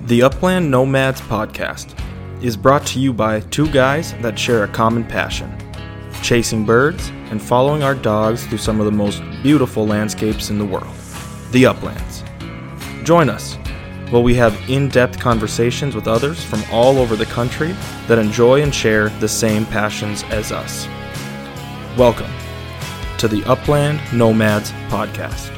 The Upland Nomads podcast is brought to you by two guys that share a common passion, chasing birds and following our dogs through some of the most beautiful landscapes in the world, the Uplands. Join us while we have in-depth conversations with others from all over the country that enjoy and share the same passions as us. Welcome to the Upland Nomads podcast.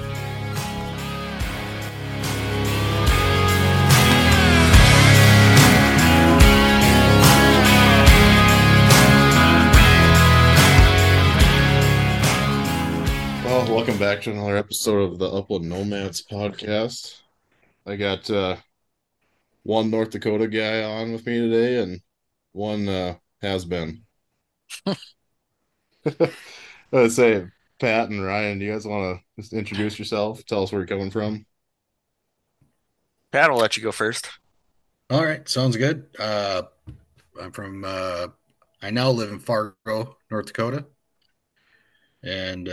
Welcome back to another episode of the Upland Nomads podcast. I got one North Dakota guy on with me today and one has been. Let's say, Pat and Ryan, do you guys want to just introduce yourself? Tell us where you're coming from. Pat, I'll let you go first. All right, sounds good. I'm from, I now live in Fargo, North Dakota. And,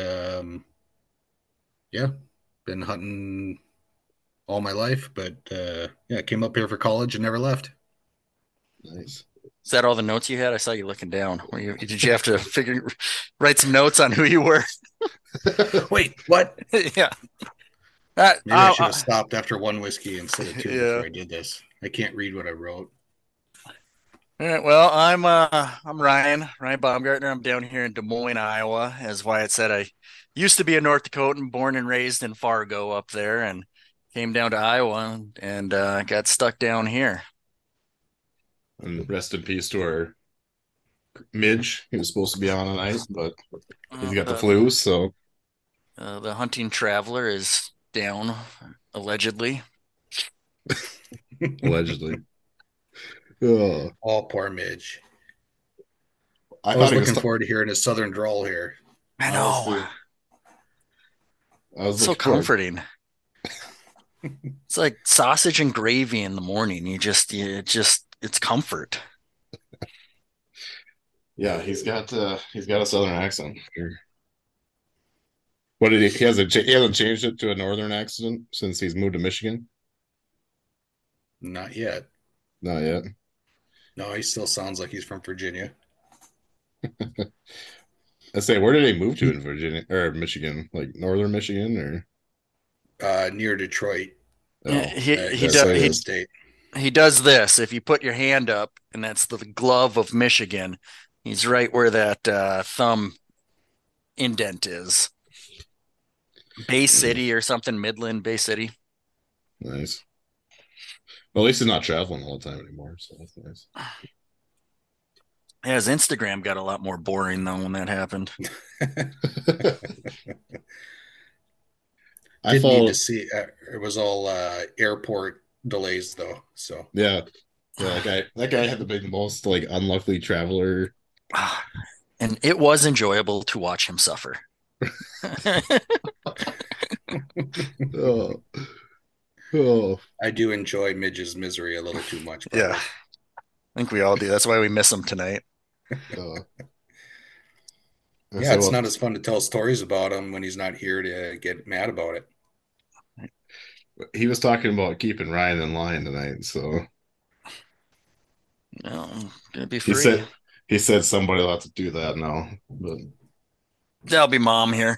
been hunting all my life, but, came up here for college and never left. Nice. Is that all the notes you had? I saw you looking down. Did you have to write some notes on who you were? Wait, what? Yeah. Maybe I should have stopped after one whiskey instead of two before I did this. I can't read what I wrote. All right. Well, I'm Ryan Baumgartner. I'm down here in Des Moines, Iowa. As Wyatt said, I used to be a North Dakotan, born and raised in Fargo up there, and came down to Iowa and got stuck down here. And rest in peace to our Midge. He was supposed to be on tonight, but he's got the flu, so. The hunting traveler is down, allegedly. Allegedly. Oh, poor Midge. I was looking forward to hearing his southern drawl here. I know. So comforting. It's like sausage and gravy in the morning. It's comfort. Yeah, he's got a southern accent here. What did he hasn't changed it to a northern accent since he's moved to Michigan? Not yet. Not yet. No, he still sounds like he's from Virginia. I say, where did he move to in Virginia or Michigan? Like northern Michigan or near Detroit. Oh, he does this. If you put your hand up, and that's the glove of Michigan, he's right where that thumb indent is. Bay City or something, Midland, Bay City. Nice. Well, at least he's not traveling all the time anymore, so that's nice. Yeah, his Instagram got a lot more boring though when that happened. I need to see. It was all airport delays though. So yeah, that guy had to be the most like unlucky traveler. And it was enjoyable to watch him suffer. Oh. I do enjoy Midge's misery a little too much. Probably. Yeah, I think we all do. That's why we miss him tonight. It's not as fun to tell stories about him when he's not here to get mad about it. He was talking about keeping Ryan in line tonight, so no, gonna be free. He said somebody will have to do that now, but that'll be Mom here.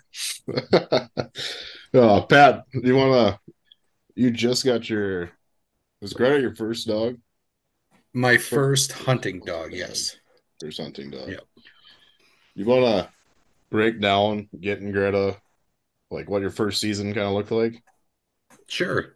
Pat, you just got was Greta your first dog? My first hunting dog, yes. First hunting dog. Yeah. You want to break down getting Greta, like what your first season kind of looked like? Sure.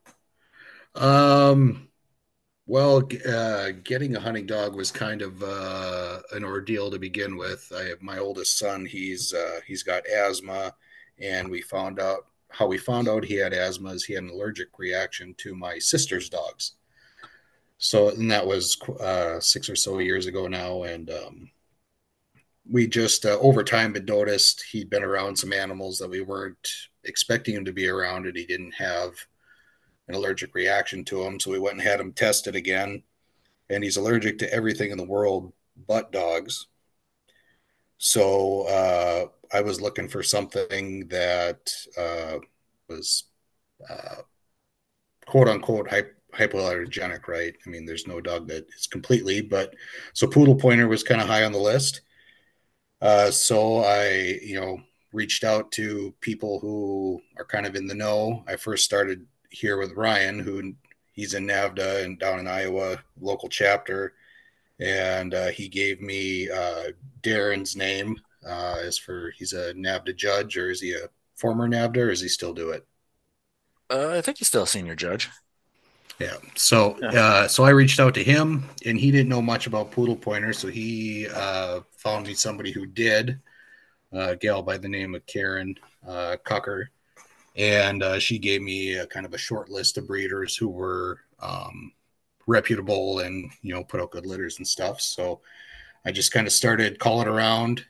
Getting a hunting dog was kind of an ordeal to begin with. My oldest son, he's got asthma, and we found out he had asthma is he had an allergic reaction to my sister's dogs. So, and that was 6 or so years ago now, and we just over time had noticed he'd been around some animals that we weren't expecting him to be around, and he didn't have an allergic reaction to them. So we went and had him tested again, and he's allergic to everything in the world but dogs. So I was looking for something that was quote unquote hypoallergenic, right? I mean, there's no dog that is completely, but so Poodle Pointer was kind of high on the list. So I, reached out to people who are kind of in the know. I first started here with Ryan, who he's in NAVHDA and down in Iowa, local chapter. And he gave me Darren's name he's a NAVHDA judge, or is he a former NAVHDA, or does he still do it? I think he's still a senior judge. Yeah. So I reached out to him, and he didn't know much about Poodle Pointer, so he found me somebody who did, a gal by the name of Karen Cucker, and she gave me a kind of a short list of breeders who were reputable and put out good litters and stuff. So I just kind of started calling around.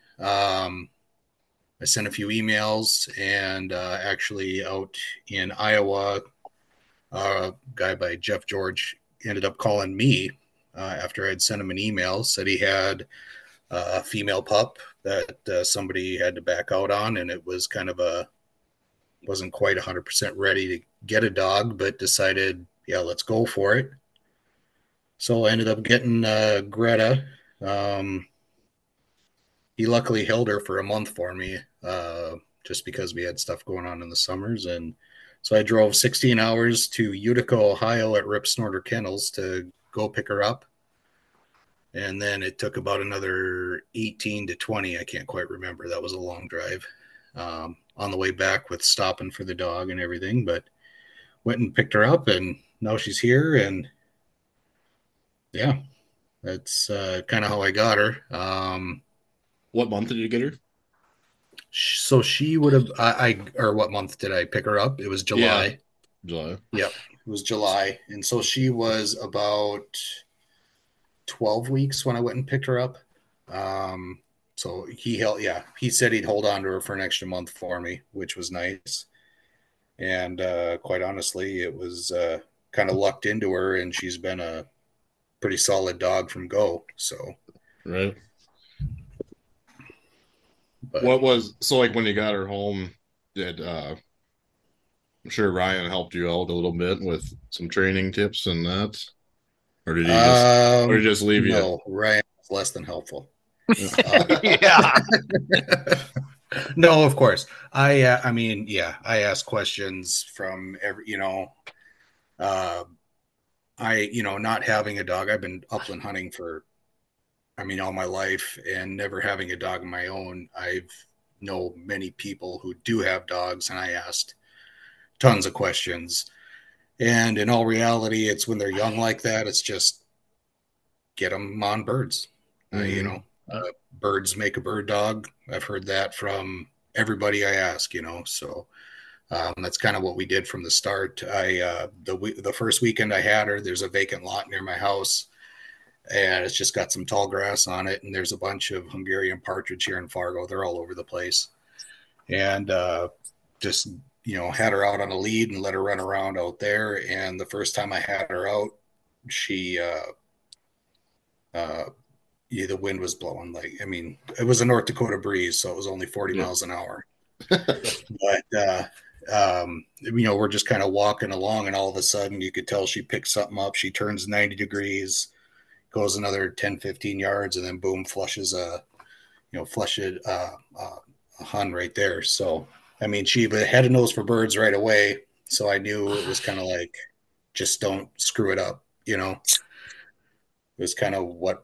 I sent a few emails, and actually out in Iowa, a guy by Jeff George ended up calling me after I'd sent him an email, said he had a female pup that somebody had to back out on, and it was kind of wasn't quite 100% ready to get a dog, but decided, yeah, let's go for it. So I ended up getting Greta. He luckily held her for a month for me, just because we had stuff going on in the summers. And so I drove 16 hours to Utica, Ohio at Rip Snorter Kennels to go pick her up. And then it took about another 18 to 20. I can't quite remember. That was a long drive on the way back with stopping for the dog and everything. But went and picked her up, and now she's here. And yeah, that's kind of how I got her. What month did you get her? So she would have, or what month did I pick her up? It was July. Yeah, July. Yep, it was July. And so she was about 12 weeks when I went and picked her up. So he said he'd hold on to her for an extra month for me, which was nice. And quite honestly, it was kind of lucked into her, and she's been a pretty solid dog from go. So, right. But what was, so like when you got her home, did I'm sure Ryan helped you out a little bit with some training tips and that, or did he just leave you? No, Ryan was less than helpful. Yeah. No, of course. I ask questions from every, not having a dog. I've been upland hunting for, all my life, and never having a dog of my own. I've know many people who do have dogs, and I asked tons of questions. And in all reality, it's when they're young like that, it's just get them on birds. Mm-hmm. Birds make a bird dog. I've heard that from everybody I ask, so that's kind of what we did from the start. The first weekend I had her, there's a vacant lot near my house, and it's just got some tall grass on it, and there's a bunch of Hungarian partridge here in Fargo. They're all over the place. And just, had her out on a lead and let her run around out there. And the first time I had her out, she the wind was blowing. It was a North Dakota breeze, so it was only 40 miles an hour. But we're just kind of walking along, and all of a sudden you could tell she picked something up. She turns 90 degrees, goes another 10, 15 yards, and then boom, flushes a hun right there. So, she had a nose for birds right away. So I knew it was kind of like, just don't screw it up. It was kind of what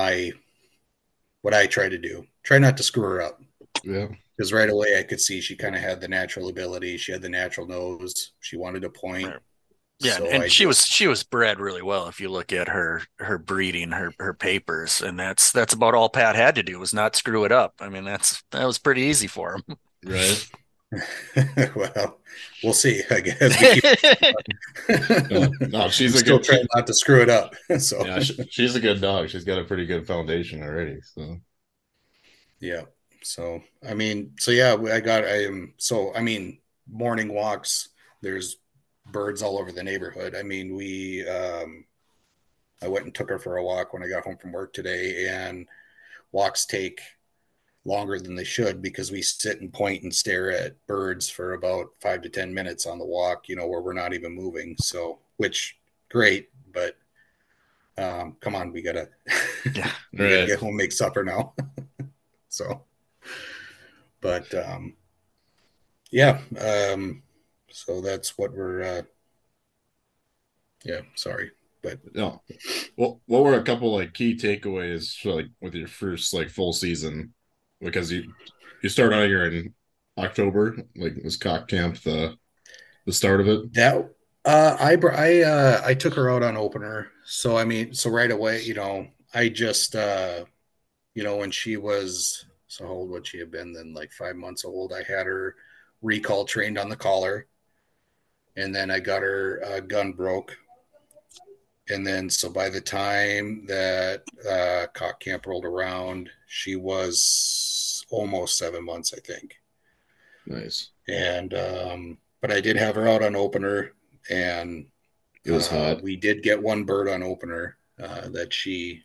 I try to do. Try not to screw her up. Yeah. Because right away I could see she kind of had the natural ability. She had the natural nose. She wanted to point. Right. Yeah, so and she was bred really well. If you look at her breeding, her papers, and that's about all Pat had to do was not screw it up. That was pretty easy for him. Right. Well, we'll see. I guess. No, she's still trying not to screw it up. So yeah, she's a good dog. She's got a pretty good foundation already. So yeah. So morning walks. There's birds all over the neighborhood. I went and took her for a walk when I got home from work today, and walks take longer than they should because we sit and point and stare at birds for about 5 to 10 minutes on the walk, where we're not even moving. So, which great, but come on, we gotta Yeah. we gotta get home, make supper now. So, but yeah, so that's what we're yeah, sorry, but no. Well, what were a couple like key takeaways for, like with your first like full season? Because you start out here in October, like was Cock Camp the start of it? that I took her out on opener, so I mean, so right away, you know, I just you know, when she was, so how old would she have been then? Like 5 months old. I had her recall trained on the collar, and then I got her gun broke. And then, so by the time that Cock Camp rolled around, she was almost 7 months, I think. Nice. And, but I did have her out on opener, and it was hot. We did get one bird on opener that she,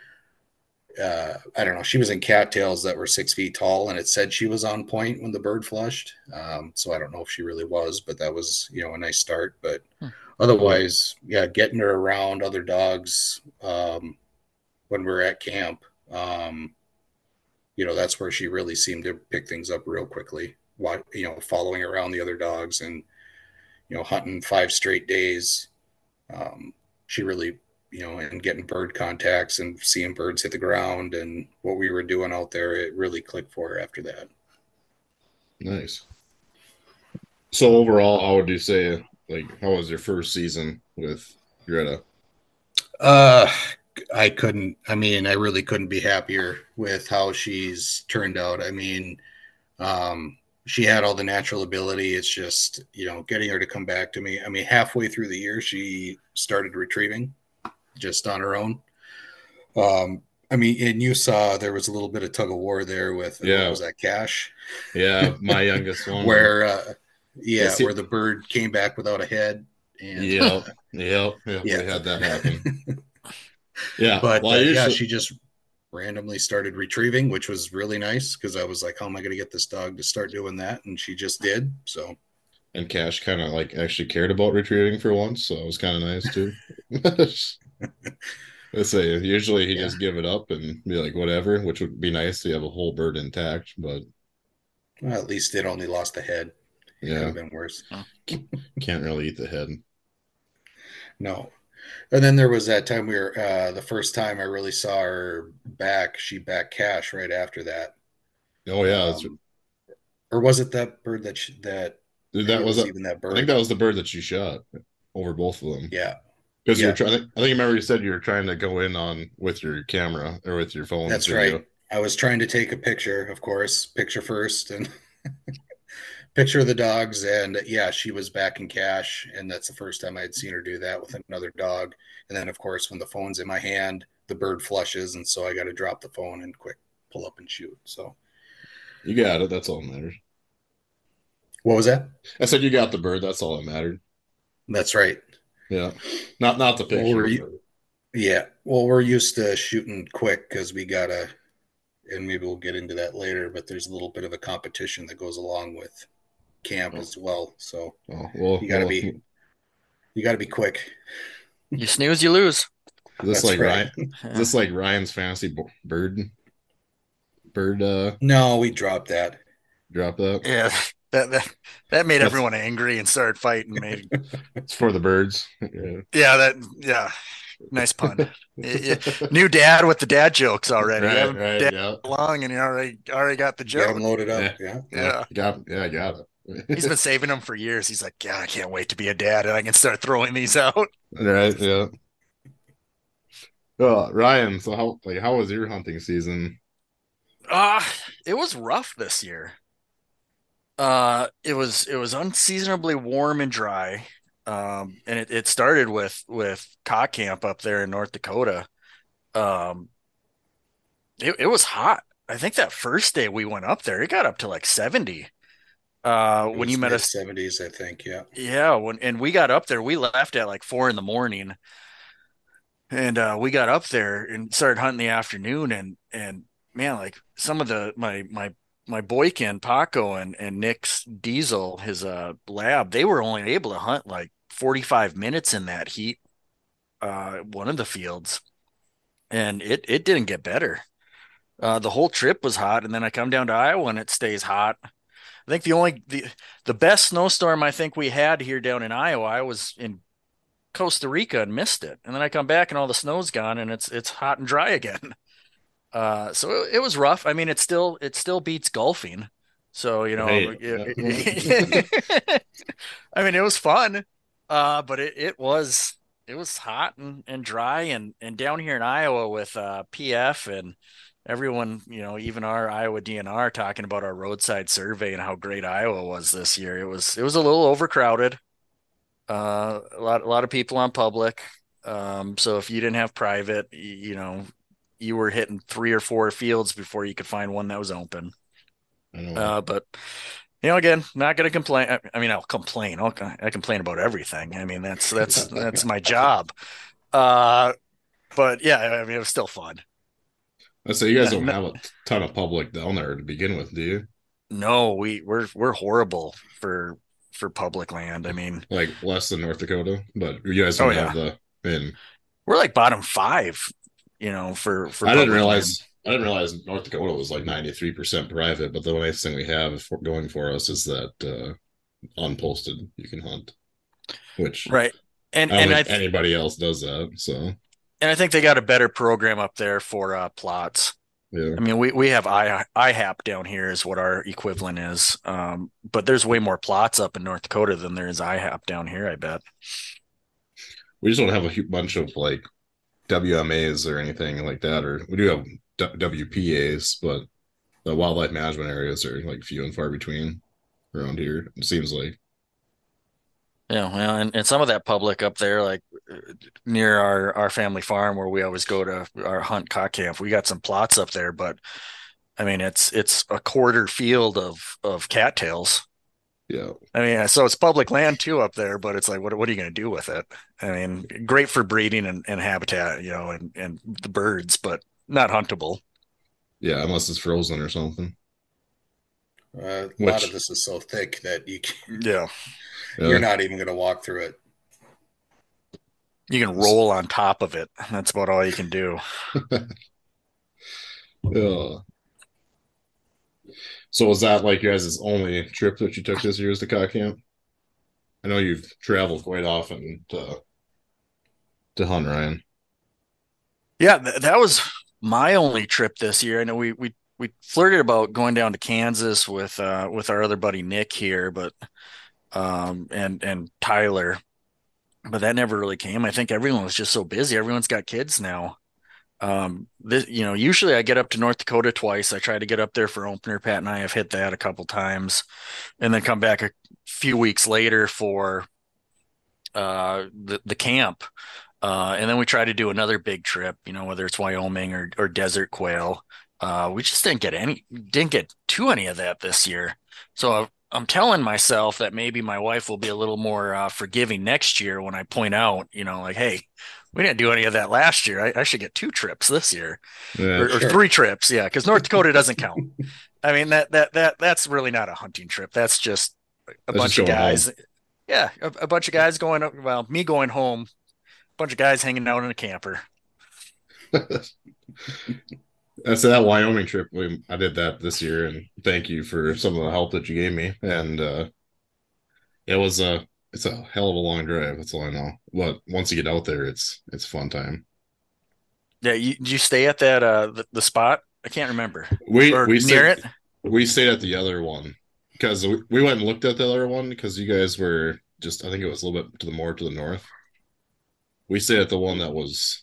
I don't know, she was in cattails that were 6 feet tall, and it said she was on point when the bird flushed. So I don't know if she really was, but that was, you know, a nice start. But otherwise, yeah, getting her around other dogs when we're at camp, you know, that's where she really seemed to pick things up real quickly. You know, following around the other dogs and, you know, hunting 5 straight days. She really, you know, and getting bird contacts and seeing birds hit the ground and what we were doing out there, it really clicked for her after that. Nice. So overall, how would you say, like, how was your first season with Greta? I really couldn't be happier with how she's turned out. I mean, she had all the natural ability. It's just, you know, getting her to come back to me. I mean, halfway through the year, she started retrieving just on her own. I mean, and you saw there was a little bit of tug of war there with, what was that, Cash? Yeah, my youngest one. Where, where the bird came back without a head. And Yep, we had that happen. Yeah, but yeah, she just randomly started retrieving, which was really nice because I was like, how am I going to get this dog to start doing that? And she just did. So, and Cash kind of like actually cared about retrieving for once, so it was kind of nice too. Let's say usually he just give it up and be like whatever, which would be nice to have a whole bird intact, but well, at least it only lost a head. It could have been worse. Can't really eat the head. No. And then there was that time we were the first time I really saw her back. She backed Cash right after that. Oh yeah, or was it that bird that was even that bird? I think that was the bird that she shot over both of them. Yeah, because you were trying. I think you remember you said you were trying to go in on with your camera or with your phone. That's right. I was trying to take a picture, of course, picture first, and picture of the dogs. And yeah, she was backing Cash, and that's the first time I had seen her do that with another dog. And then, of course, when the phone's in my hand, the bird flushes, and so I got to drop the phone and quick pull up and shoot. So you got it. That's all that matters. What was that? I said you got the bird. That's all that mattered. That's right. Yeah, not the picture. Well, we're used to shooting quick because we gotta, and maybe we'll get into that later. But there's a little bit of a competition that goes along with camp as well. So you gotta be quick. You snooze, you lose. Is this like right. Ryan? Is this like Ryan's fantasy bird? No, we dropped that. Drop that. Yeah. That made everyone angry and started fighting. It's for the birds. Yeah. Nice pun. New dad with the dad jokes already. Right. Long and you already got the joke. Got him loaded up. Yeah. I got it. He's been saving them for years. He's like, yeah, I can't wait to be a dad and I can start throwing these out. Right. Yeah. Oh, Ryan. So how was your hunting season? It was rough this year. It was unseasonably warm and dry. And it started with Cock Camp up there in North Dakota. It was hot. I think that first day we went up there, it got up to like 70. When you met us, 70s, I think. Yeah. Yeah. When we got up there, we left at like 4 a.m. and we got up there and started hunting the afternoon. And man, like some of my boykin Paco and Nick's Diesel, his lab, they were only able to hunt like 45 minutes in that heat one of the fields, and it didn't get better. The whole trip was hot, and then I come down to Iowa and it stays hot. I think the best snowstorm I think we had here down in Iowa, I was in Costa Rica and missed it. And then I come back and all the snow's gone and it's hot and dry again. So it was rough. I mean, it still beats golfing. So, Hey, I mean, it was fun. But it was hot and dry and down here in Iowa with PF and everyone, even our Iowa DNR talking about our roadside survey and how great Iowa was this year. It was a little overcrowded. A lot of people on public. So if you didn't have private, you were hitting 3 or 4 fields before you could find one that was open. But again, not going to complain. I mean, I'll complain. I complain about everything. I mean, that's my job. But yeah, I mean, it was still fun. So you guys don't have a ton of public down there to begin with, do you? No, we're horrible for public land. I mean, like less than North Dakota, but you guys don't have we're like bottom 5, for I didn't realize North Dakota was like 93% private, but the nice thing we have going for us is that unposted you can hunt, which right. And anybody else does that. So, and I think they got a better program up there for plots. Yeah. I mean, we have IHAP down here is what our equivalent is. But there's way more plots up in North Dakota than there is IHAP down here, I bet. We just don't have a bunch of like WMAs or anything like that, or we do have WPAs, but the wildlife management areas are like few and far between around here, it seems like. Yeah, well, and some of that public up there, like near our family farm where we always go to our hunt cock camp, we got some plots up there, but I mean it's a quarter field of cattails. Yeah. I mean, so it's public land too up there, but it's like what are you going to do with it? I mean, great for breeding and habitat, and the birds, but not huntable. Yeah, unless it's frozen or something. A lot of this is so thick that you can, yeah. You're not even going to walk through it. You can roll on top of it. That's about all you can do. Yeah. So was that like your guys' only trip that you took this year as the cock camp? I know you've traveled quite often to hunt, Ryan. Yeah, that was my only trip this year. I know we flirted about going down to Kansas with our other buddy Nick here, but and Tyler, but that never really came. I think everyone was just so busy. Everyone's got kids now. Usually I get up to North Dakota twice. I try to get up there for opener. Pat and I have hit that a couple times, and then come back a few weeks later for the camp. And then we try to do another big trip, whether it's Wyoming or desert quail. We just didn't get to any of that this year. So I'm telling myself that maybe my wife will be a little more forgiving next year when I point out, like, hey, we didn't do any of that last year. I should get 2 trips this year, or 3 trips. Yeah, because North Dakota doesn't count. I mean that's really not a hunting trip. That's just a bunch of guys. Home. Yeah, a bunch of guys going. Well, me going home, a bunch of guys hanging out in a camper. So that Wyoming trip, I did that this year, and thank you for some of the help that you gave me. And it's a hell of a long drive. That's all I know. But once you get out there, it's a fun time. Yeah, did you stay at that the spot? I can't remember. We stayed at the other one because we went and looked at the other one because you guys were just, I think it was a little bit to the north. We stayed at the one that was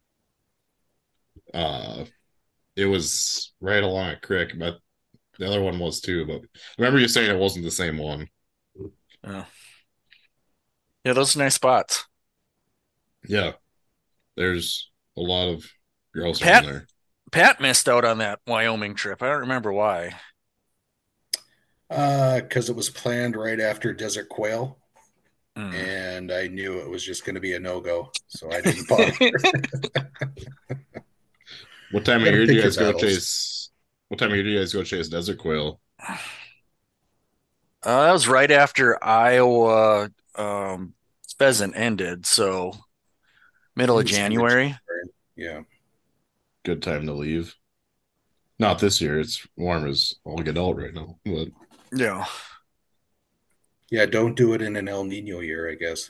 it was right along a creek, but the other one was too. But I remember you saying it wasn't the same one. Oh. Yeah, those are nice spots. Yeah. There's a lot of girls around there. Pat missed out on that Wyoming trip. I don't remember why. Because it was planned right after desert quail. And I knew it was just going to be a no-go. So I didn't bother. What time of year do you guys go chase? What time of year do you guys go chase desert quail? That was right after Iowa pheasant ended. So Middle of January. Yeah. Good time to leave. Not this year. It's warm as all get out right now. But yeah. Yeah, don't do it in an El Nino year, I guess.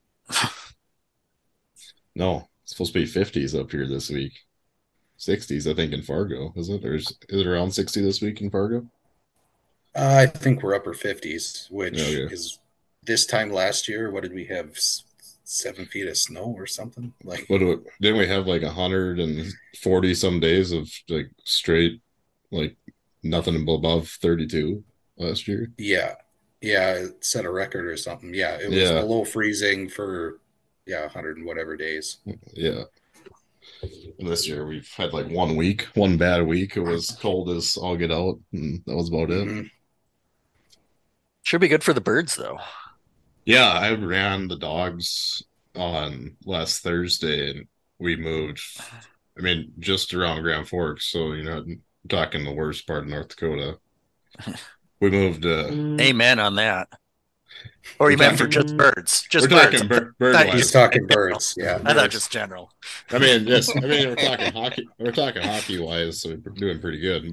No, it's supposed to be 50s up here this week. 60s, I think, in Fargo, is it? Or is it around 60 this week in Fargo? I think we're upper 50s, which is this time last year. What did we have? 7 feet of snow or something? Like, didn't we have like 140 some days of like straight, like nothing above 32 last year? Yeah, it set a record or something. Yeah, it was below freezing for 100 and whatever days. Yeah. And this year we've had like one bad week. It was cold as all get out, and that was about it. Should be good for the birds, though. Yeah, I ran the dogs on last Thursday, and we moved. I mean, just around Grand Forks, so you're not talking the worst part of North Dakota. We moved. Amen on that. Or you meant for just birds? Just birds. Bird He's talking birds. Yeah, I thought just general. I mean, yes. I mean, we're talking hockey. We're talking hockey wise, so we're doing pretty good.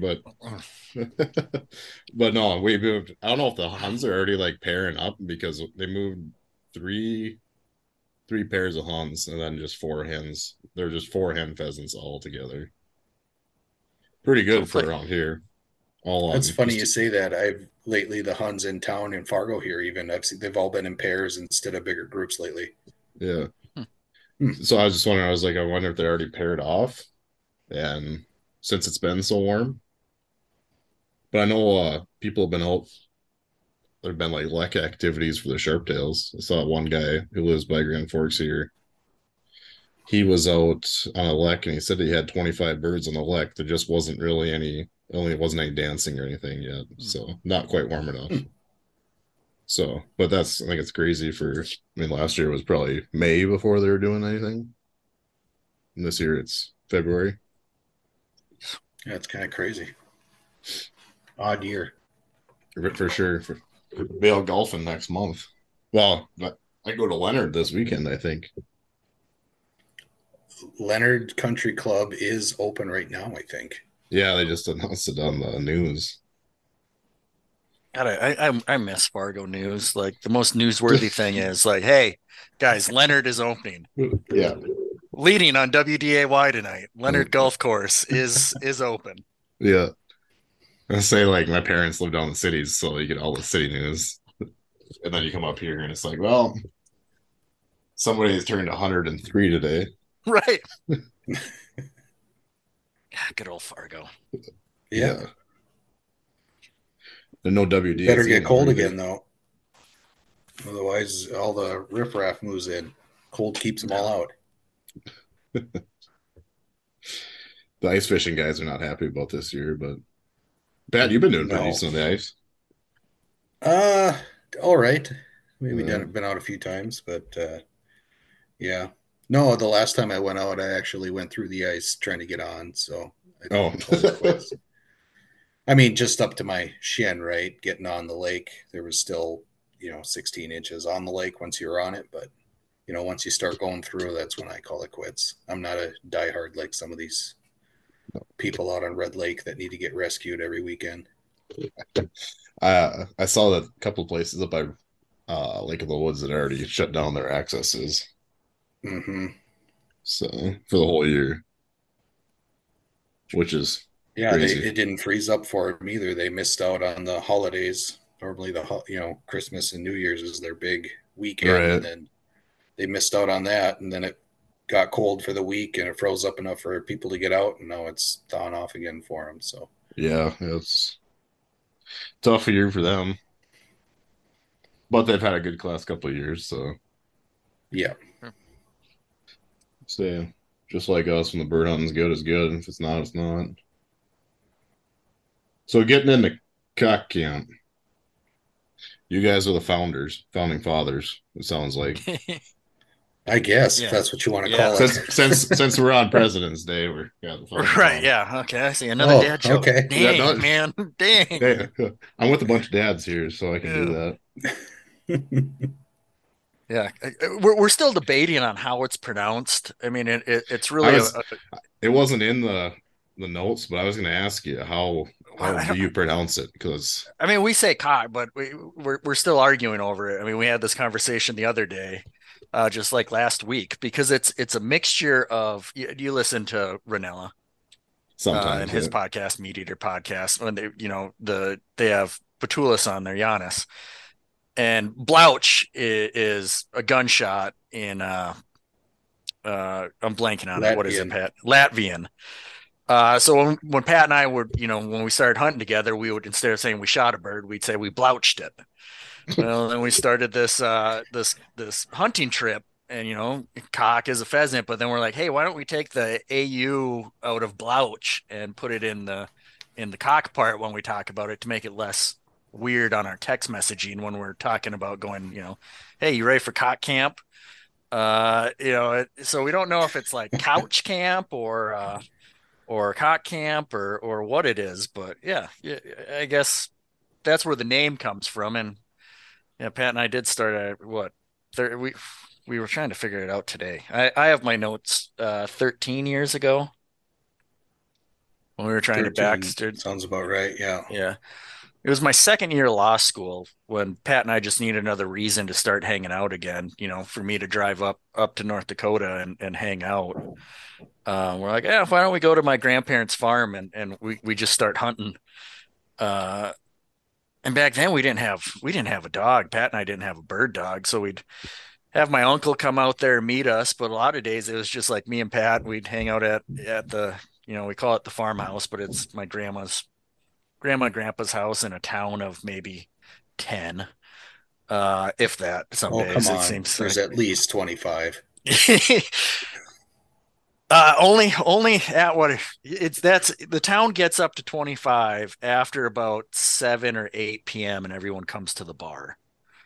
But no, we moved. I don't know if the Huns are already like pairing up because they moved three pairs of Huns and then just 4 hens. They're just 4 hen pheasants all together. Pretty good for around here. That's funny you say that. I've lately the Huns in town in Fargo here even I've seen they've all been in pairs instead of bigger groups lately. Yeah. So I was just wondering, I wonder if they're already paired off, and since it's been so warm. But I know people have been out. There have been like lek activities for the sharptails. I saw one guy who lives by Grand Forks here. He was out on a lek and he said he had 25 birds on the lek. There just wasn't really any dancing or anything yet. So not quite warm enough. So, but I think it's crazy last year was probably May before they were doing anything. And this year it's February. Yeah, it's kind of crazy. Odd year. For sure. Be out golfing next month. Well, I go to Leonard this weekend, I think. Leonard Country Club is open right now, I think. Yeah, they just announced it on the news. God, I miss Fargo news. Like the most newsworthy thing is like, hey, guys, Leonard is opening. Yeah. Leading on WDAY tonight, Leonard Golf Course is open. Yeah. I say like my parents live down in the cities, so you get all the city news. And then you come up here and it's like, well, somebody has turned 103 today. Right. Good old Fargo. Yeah. There's no WD. Better get cold again, though. Otherwise, all the riffraff moves in. Cold keeps them all out. The ice fishing guys are not happy about this year, but Pat, you've been doing pretty decent on the ice. All right. Maybe been out a few times, but yeah. No, the last time I went out, I actually went through the ice trying to get on. So I mean, just up to my shin, right? Getting on the lake, there was still 16 inches on the lake once you're on it, but once you start going through, that's when I call it quits. I'm not a diehard like some of these people out on Red Lake that need to get rescued every weekend. I saw that a couple of places up by Lake of the Woods that already shut down their accesses. Mm-hmm. So for the whole year, which is it didn't freeze up for them either. They missed out on the holidays. Normally, Christmas and New Year's is their big weekend, right. And then they missed out on that, and then it got cold for the week, and it froze up enough for people to get out, and now it's thawing off again for them. So yeah, it's a tough year for them, but they've had a good last couple of years, so yeah. So just like us, when the bird hunting's good, it's good. If it's not, it's not. So getting into cock camp, you guys are the founding fathers. It sounds like. I guess if that's what you want to call it. Since we're on President's Day, we're right. Yeah. Okay. I see another dad joke. Okay. Dang, man. Dang. I'm with a bunch of dads here, so I can do that. Yeah, we're still debating on how it's pronounced. I mean, it's really it wasn't in the notes, but I was going to ask you how do you pronounce it? Because I mean, we say cock, but we're still arguing over it. I mean, we had this conversation the other day, just like last week, because it's a mixture of you listen to Ranella sometimes and his podcast, Meat Eater podcast, when they have Patulis on there, Giannis, and Blouch is a gunshot in I'm blanking on it. What is it, Pat? Latvian. So when Pat and I would, when we started hunting together, we would, instead of saying we shot a bird, we'd say we blouched it. Well, then we started this hunting trip, and cock is a pheasant, but then we're like, hey, why don't we take the AU out of blouch and put it in the cock part when we talk about it to make it less weird on our text messaging when we're talking about going, hey, you ready for cock camp? So we don't know if it's like couch camp or cock camp or what it is, but yeah, I guess that's where the name comes from. And yeah, Pat and I did start at we were trying to figure it out today. I have my notes 13 years ago when we were trying to backstart. Sounds about right. Yeah. It was my second year of law school when Pat and I just needed another reason to start hanging out again, for me to drive up to North Dakota and hang out. We're like, yeah, why don't we go to my grandparents' farm and we just start hunting. And back then we didn't have a dog. Pat and I didn't have a bird dog, so we'd have my uncle come out there and meet us. But a lot of days it was just like me and Pat. We'd hang out at the we call it the farmhouse, but it's my grandma and grandpa's house in a town of maybe 10, if that. Some days come on. It seems there's at least 25. Only at what that's the town gets up to 25 after about 7 or 8 p.m. and everyone comes to the bar.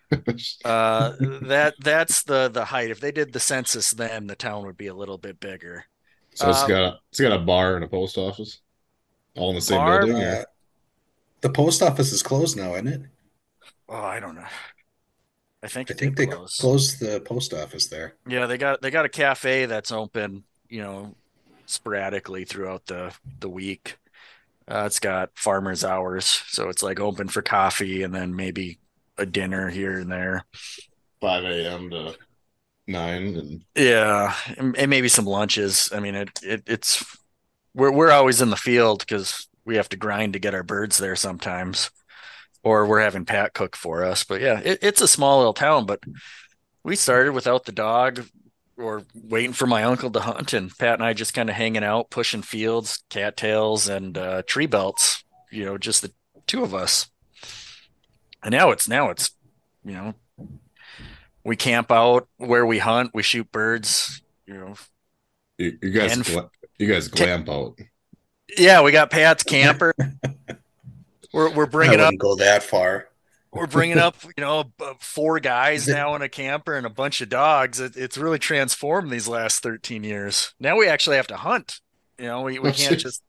That's the height. If they did the census then, the town would be a little bit bigger. So it's got a bar and a post office all in the same building. The post office is closed now, isn't it? Oh, I don't know. I think they closed the post office there. Yeah, they got a cafe that's open, sporadically throughout the week. It's got farmers hours, so it's like open for coffee and then maybe a dinner here and there. 5 a.m. to 9. Yeah, and maybe some lunches. I mean, it's we're always in the field because we have to grind to get our birds there sometimes, or we're having Pat cook for us. But yeah, it's a small little town, but we started without the dog or waiting for my uncle to hunt, and Pat and I just kind of hanging out, pushing fields, cattails, and tree belts. Just the two of us. And now it's we camp out where we hunt, we shoot birds. You guys glamp out. Yeah, we got Pat's camper. We're bringing up. Go that far. We're bringing up, 4 guys now in a camper and a bunch of dogs. It's really transformed these last 13 years. Now we actually have to hunt. We can't just.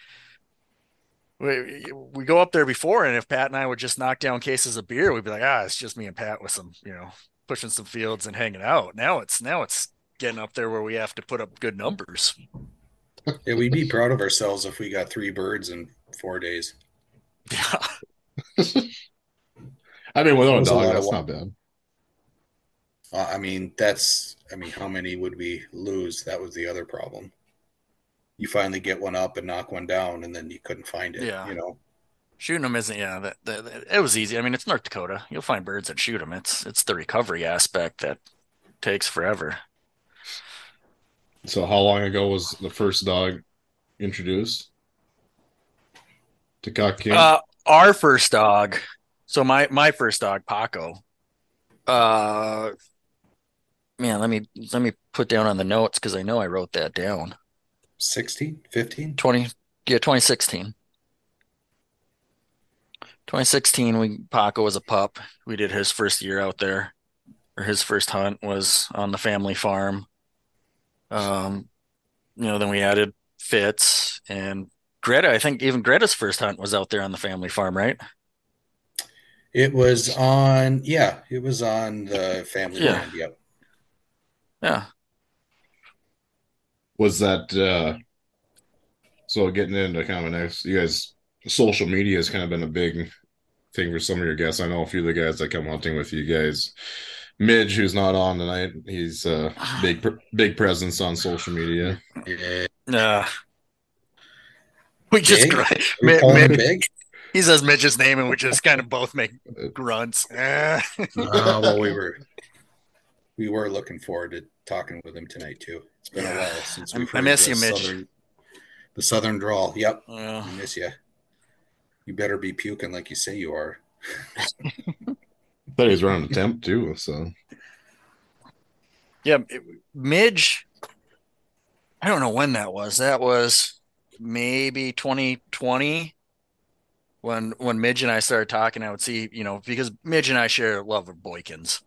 We go up there before, and if Pat and I would just knock down cases of beer, we'd be like, it's just me and Pat with some, pushing some fields and hanging out. Now it's getting up there where we have to put up good numbers. Yeah, we'd be proud of ourselves if we got 3 birds in 4 days. Yeah. I mean, without a dog, that's not bad. How many would we lose? That was the other problem. You finally get one up and knock one down, and then you couldn't find it. Yeah. Shooting them isn't. Yeah, it was easy. I mean, it's North Dakota. You'll find birds and shoot them. It's the recovery aspect that takes forever. So, how long ago was the first dog introduced to cock camp? Our first dog. So my first dog, Paco. Man, let me put down on the notes because I know I wrote that down. 16, 15? 2016. 2016, Paco was a pup. We did his first year out there, or his first hunt was on the family farm. Then we added Fitz and Greta. I think even Greta's first hunt was out there on the family farm, right? It was on the family land. Yep. Yeah. Was that so getting into kind of next, you guys, social media has kind of been a big thing for some of your guests. I know a few of the guys that come hunting with you guys. Midge, who's not on tonight, he's a big presence on social media. Yeah. We just big. He says Midge's name, and we just kind of both make grunts. Well, we were looking forward to talking with him tonight too. It's been a while since we've heard I miss you, Midge. The southern drawl. Yep. I miss you. You better be puking like you say you are. But he's running a temp too, so. Yeah, Midge. I don't know when that was. That was maybe 2020 when Midge and I started talking. I would see, because Midge and I share a love of Boykins.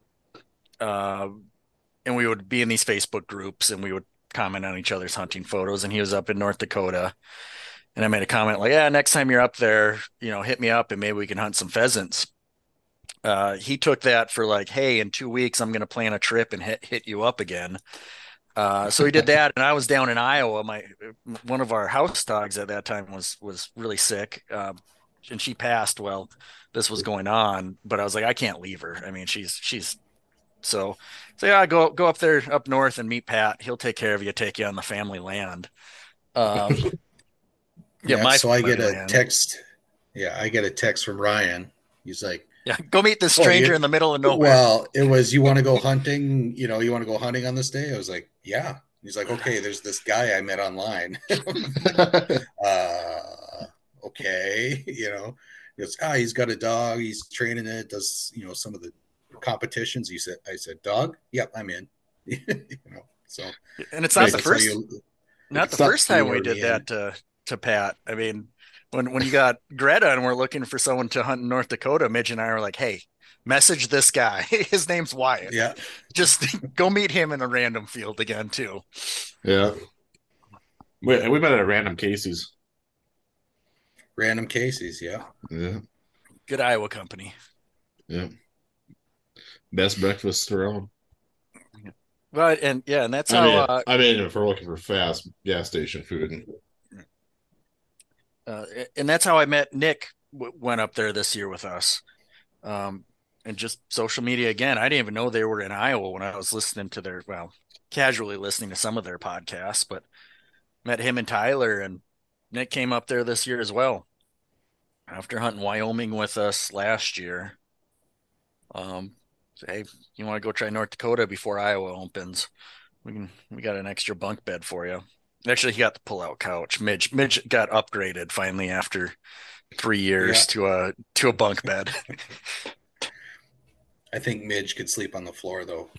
And we would be in these Facebook groups and we would comment on each other's hunting photos. And he was up in North Dakota. And I made a comment like, next time you're up there, hit me up and maybe we can hunt some pheasants. He took that for like, hey, in 2 weeks, I'm going to plan a trip and hit you up again. So he did that. And I was down in Iowa. One of our house dogs at that time was really sick. And she passed while this was going on, but I was like, I can't leave her. I mean, she's so yeah, go up there up north and meet Pat. He'll take care of you, take you on the family land. So I get a text. Yeah, I get a text from Ryan. He's like, go meet this stranger in the middle of nowhere. Well, it was, you want to go hunting? You want to go hunting on this day? I was like, yeah. He's like, okay, there's this guy I met online. Okay. He's got a dog. He's training it. Does, some of the competitions. I said, dog? Yep, I'm in. So. And it's not the first time we did that to Pat. I mean, when you got Greta and we're looking for someone to hunt in North Dakota, Midge and I were like, hey, message this guy. His name's Wyatt. Yeah. Just go meet him in a random field again, too. Yeah. We met at Random Casey's. Random Casey's, yeah. Yeah. Good Iowa company. Yeah. Best breakfast around. Right, and that's how. If we're looking for fast gas station food. And that's how I met Nick. Went up there this year with us, and just social media again. I didn't even know they were in Iowa when I was listening to casually listening to some of their podcasts. But met him and Tyler, and Nick came up there this year as well. After hunting Wyoming with us last year, hey, you want to go try North Dakota before Iowa opens? We got an extra bunk bed for you. Actually, he got the pull-out couch. Midge got upgraded finally after 3 years to a bunk bed. I think Midge could sleep on the floor though.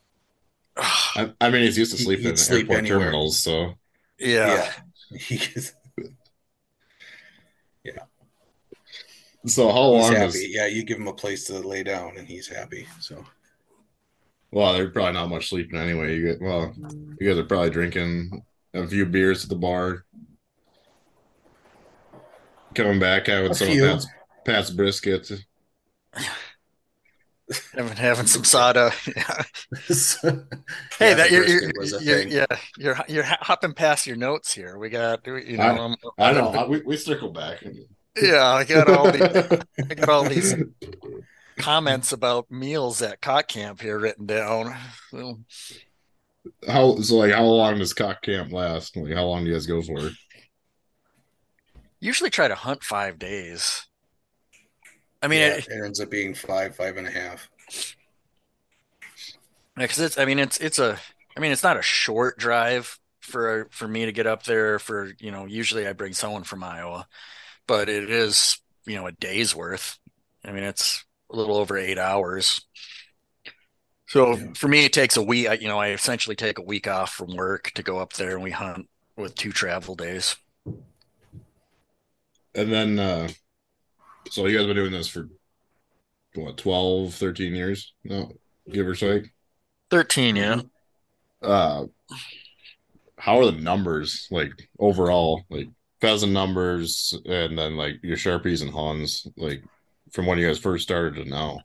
He's used to sleeping in airport anywhere. Terminals, so yeah. Yeah. So how long you give him a place to lay down and he's happy. So well, there's probably not much sleeping anyway. You guys are probably drinking a few beers at the bar, coming back having some of Pat's brisket, having some soda. Hey, you're hopping past your notes here. We got I know we circle back. Yeah, I got all these comments about meals at Cock Camp here written down. How long does Cock Camp last? Like, how long do you guys go for? Usually try to hunt 5 days. I mean, it ends up being 5.5. Yeah, because it's not a short drive for me to get up there. Usually I bring someone from Iowa, but it is a day's worth. I mean, it's a little over 8 hours. So for me, it takes a week. I essentially take a week off from work to go up there and we hunt with 2 travel days. And then, so you guys been doing this for what, 12, 13 years? No, give or take. 13, yeah. How are the numbers like overall, like pheasant numbers, and then like your Sharpies and Huns? Like, from when you guys first started to now?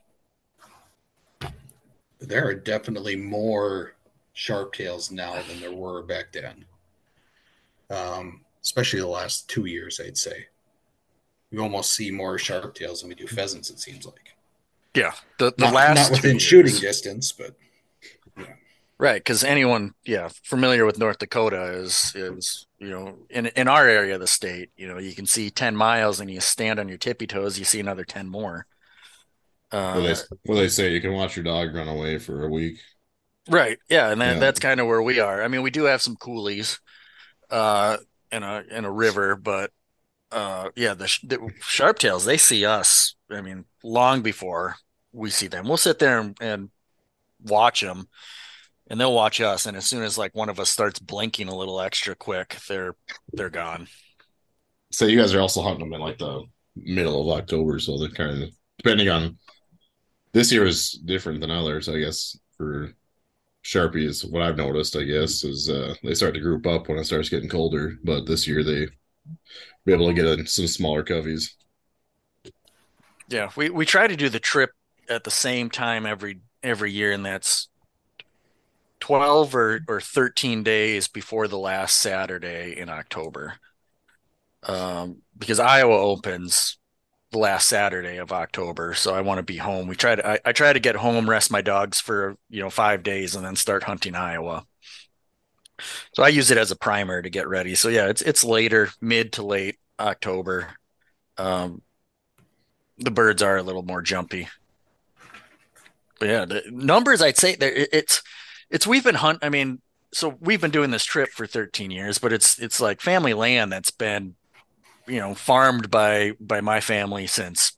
There are definitely more sharptails now than there were back then. Especially the last 2 years, I'd say. We almost see more sharptails than we do pheasants, it seems like. Yeah, the not, last not within shooting distance, but yeah. Right, because anyone, familiar with North Dakota is in our area of the state, you can see 10 miles and you stand on your tippy toes, you see another 10 more. Well, they say you can watch your dog run away for a week. Right, yeah, and that's kind of where we are. I mean, we do have some coulees in a river, but the sharptails, they see us. I mean, long before we see them. We'll sit there and watch them, and they'll watch us. And as soon as like one of us starts blinking a little extra quick, they're gone. So you guys are also hunting them in like the middle of October, so they're kind of depending on. This year is different than others, I guess. For Sharpies, what I've noticed, I guess, is they start to group up when it starts getting colder. But this year they be able to get in some smaller coveys. Yeah, we try to do the trip at the same time every year, and that's 12 or 13 days before the last Saturday in October. Because Iowa opens the last Saturday of October, so I want to be home. I try to get home, rest my dogs for 5 days, and then start hunting Iowa. So I use it as a primer to get ready. So yeah, it's later, mid to late October. The birds are a little more jumpy. But yeah, the numbers, I'd say it's we've been hunting. I mean, so we've been doing this trip for 13 years, but it's like family land that's been farmed by my family since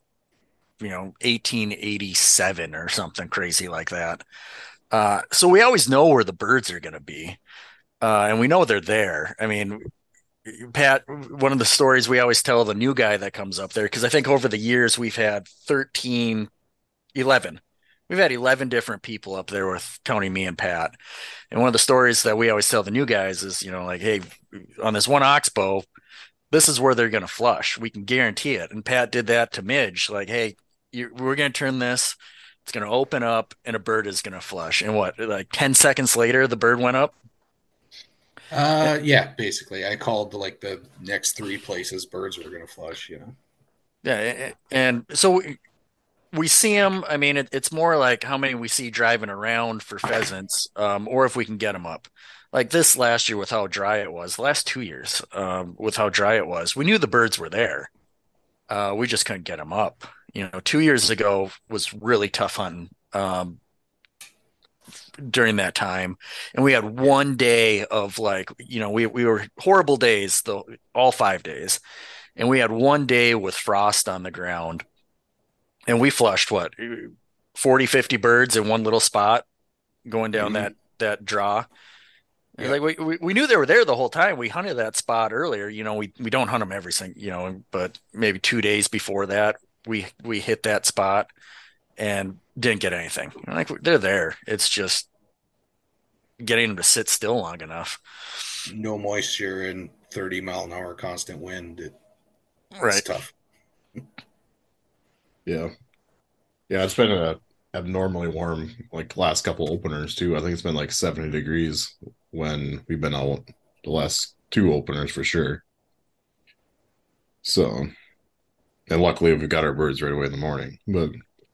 1887 or something crazy like that. So we always know where the birds are going to be, and we know they're there. I mean, Pat, one of the stories we always tell the new guy that comes up there, because I think over the years we've had 11. We've had 11 different people up there with counting me and Pat. And one of the stories that we always tell the new guys is, like, hey, on this one oxbow, this is where they're going to flush. We can guarantee it. And Pat did that to Midge. Like, hey, we're going to turn this. It's going to open up and a bird is going to flush. And what, like 10 seconds later, the bird went up? Yeah, basically. I called like the next 3 places birds were going to flush, Yeah. And so we see them. I mean, it's more like how many we see driving around for pheasants, or if we can get them up. Like this last year with how dry it was, the last 2 years with how dry it was, we knew the birds were there. We just couldn't get them up. 2 years ago was really tough hunting during that time. And we had one day of like, we were horrible days, all 5 days. And we had one day with frost on the ground. And we flushed 40, 50 birds in one little spot going down that draw. Yeah. Like we knew they were there the whole time. We hunted that spot earlier. We don't hunt them every single, but maybe 2 days before that, we hit that spot and didn't get anything. Like they're there. It's just getting them to sit still long enough. No moisture and 30-mile-an-hour constant wind. Right. It's tough. Yeah. It's been abnormally warm like last couple openers too. I think it's been like 70 degrees when we've been out the last 2 openers for sure. So, and luckily we've got our birds right away in the morning. But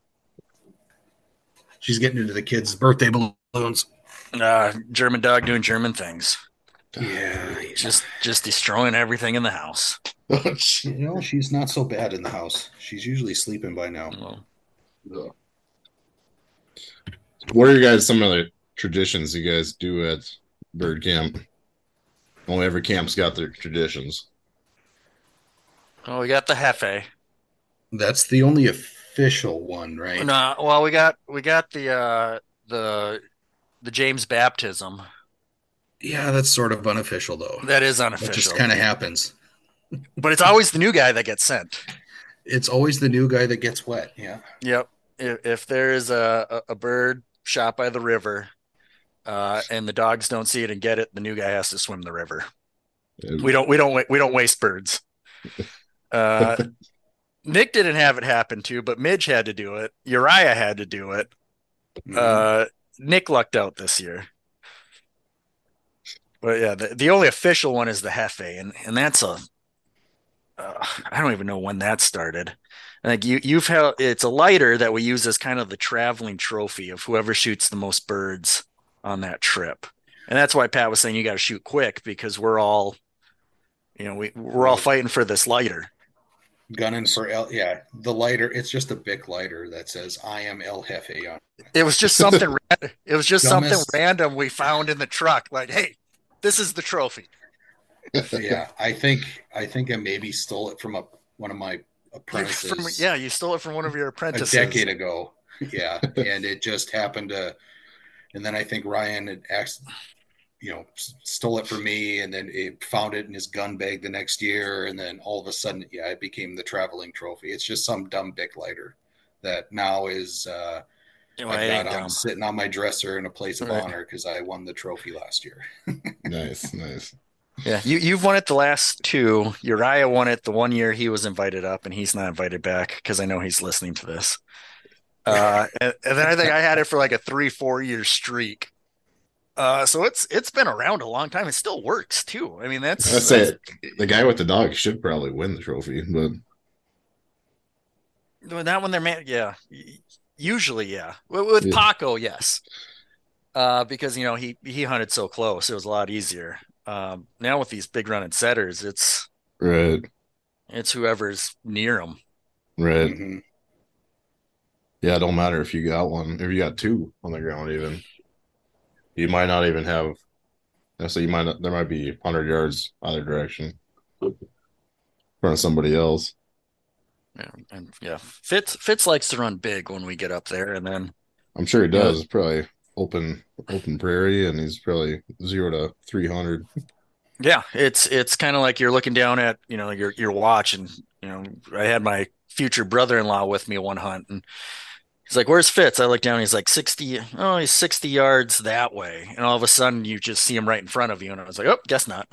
she's getting into the kids' birthday balloons. German dog doing German things. Yeah. Just destroying everything in the house. She's not so bad in the house. She's usually sleeping by now. Oh. What are you guys, some of the traditions you guys do at bird camp? Only every camp's got their traditions. Oh, we got the Hefe. That's the only official one, right? No, well, we got the James baptism. Yeah, that's sort of unofficial, though. That is unofficial. It just kind of happens. But it's always the new guy that gets sent. It's always the new guy that gets wet. Yeah. Yep. If there is a bird shot by the river, and the dogs don't see it and get it, the new guy has to swim the river. We don't waste birds. Nick didn't have it happen to, but Midge had to do it. Uriah had to do it. Nick lucked out this year. But yeah, the only official one is the Hefe, and that's I don't even know when that started. I think you've held, it's a lighter that we use as kind of the traveling trophy of whoever shoots the most birds on that trip. And that's why Pat was saying you got to shoot quick, because we're all, we're all fighting for this lighter. Gunning for the lighter. It's just a Bic lighter that says "I am El Jefe" on it. It was just something. It was just something random we found in the truck. Like, hey, this is the trophy. Yeah, I think I maybe stole it from one of my apprentices. You stole it from one of your apprentices a decade ago. Yeah, and it just happened to. And then I think Ryan had stole it from me, and then it found it in his gun bag the next year, and then all of a sudden, it became the traveling trophy. It's just some dumb Bic lighter that now is sitting on my dresser in a place of honor because I won the trophy last year. Nice. Yeah, you've won it the last two. Uriah won it the one year he was invited up, and he's not invited back because I know he's listening to this. And then I think I had it for like a 3-4 year streak. So it's been around a long time. It still works too. I mean, that's it. The guy with the dog should probably win the trophy, but that one they're usually with Paco, yes, because he hunted so close, it was a lot easier. Now with these big running setters, it's right. It's whoever's near them, right? Mm-hmm. Yeah, it don't matter if you got one, if you got two on the ground, even. You might not even have. So there might be 100 yards either direction in front of somebody else. Fitz likes to run big when we get up there, and then I'm sure he does. It's probably open prairie, and he's probably 0 to 300. Yeah, it's kind of like you're looking down at your watch, and I had my future brother-in-law with me one hunt, and he's like, "Where's Fitz?" I look down. He's like 60. Oh, he's 60 yards that way. And all of a sudden, you just see him right in front of you. And I was like, "Oh, guess not."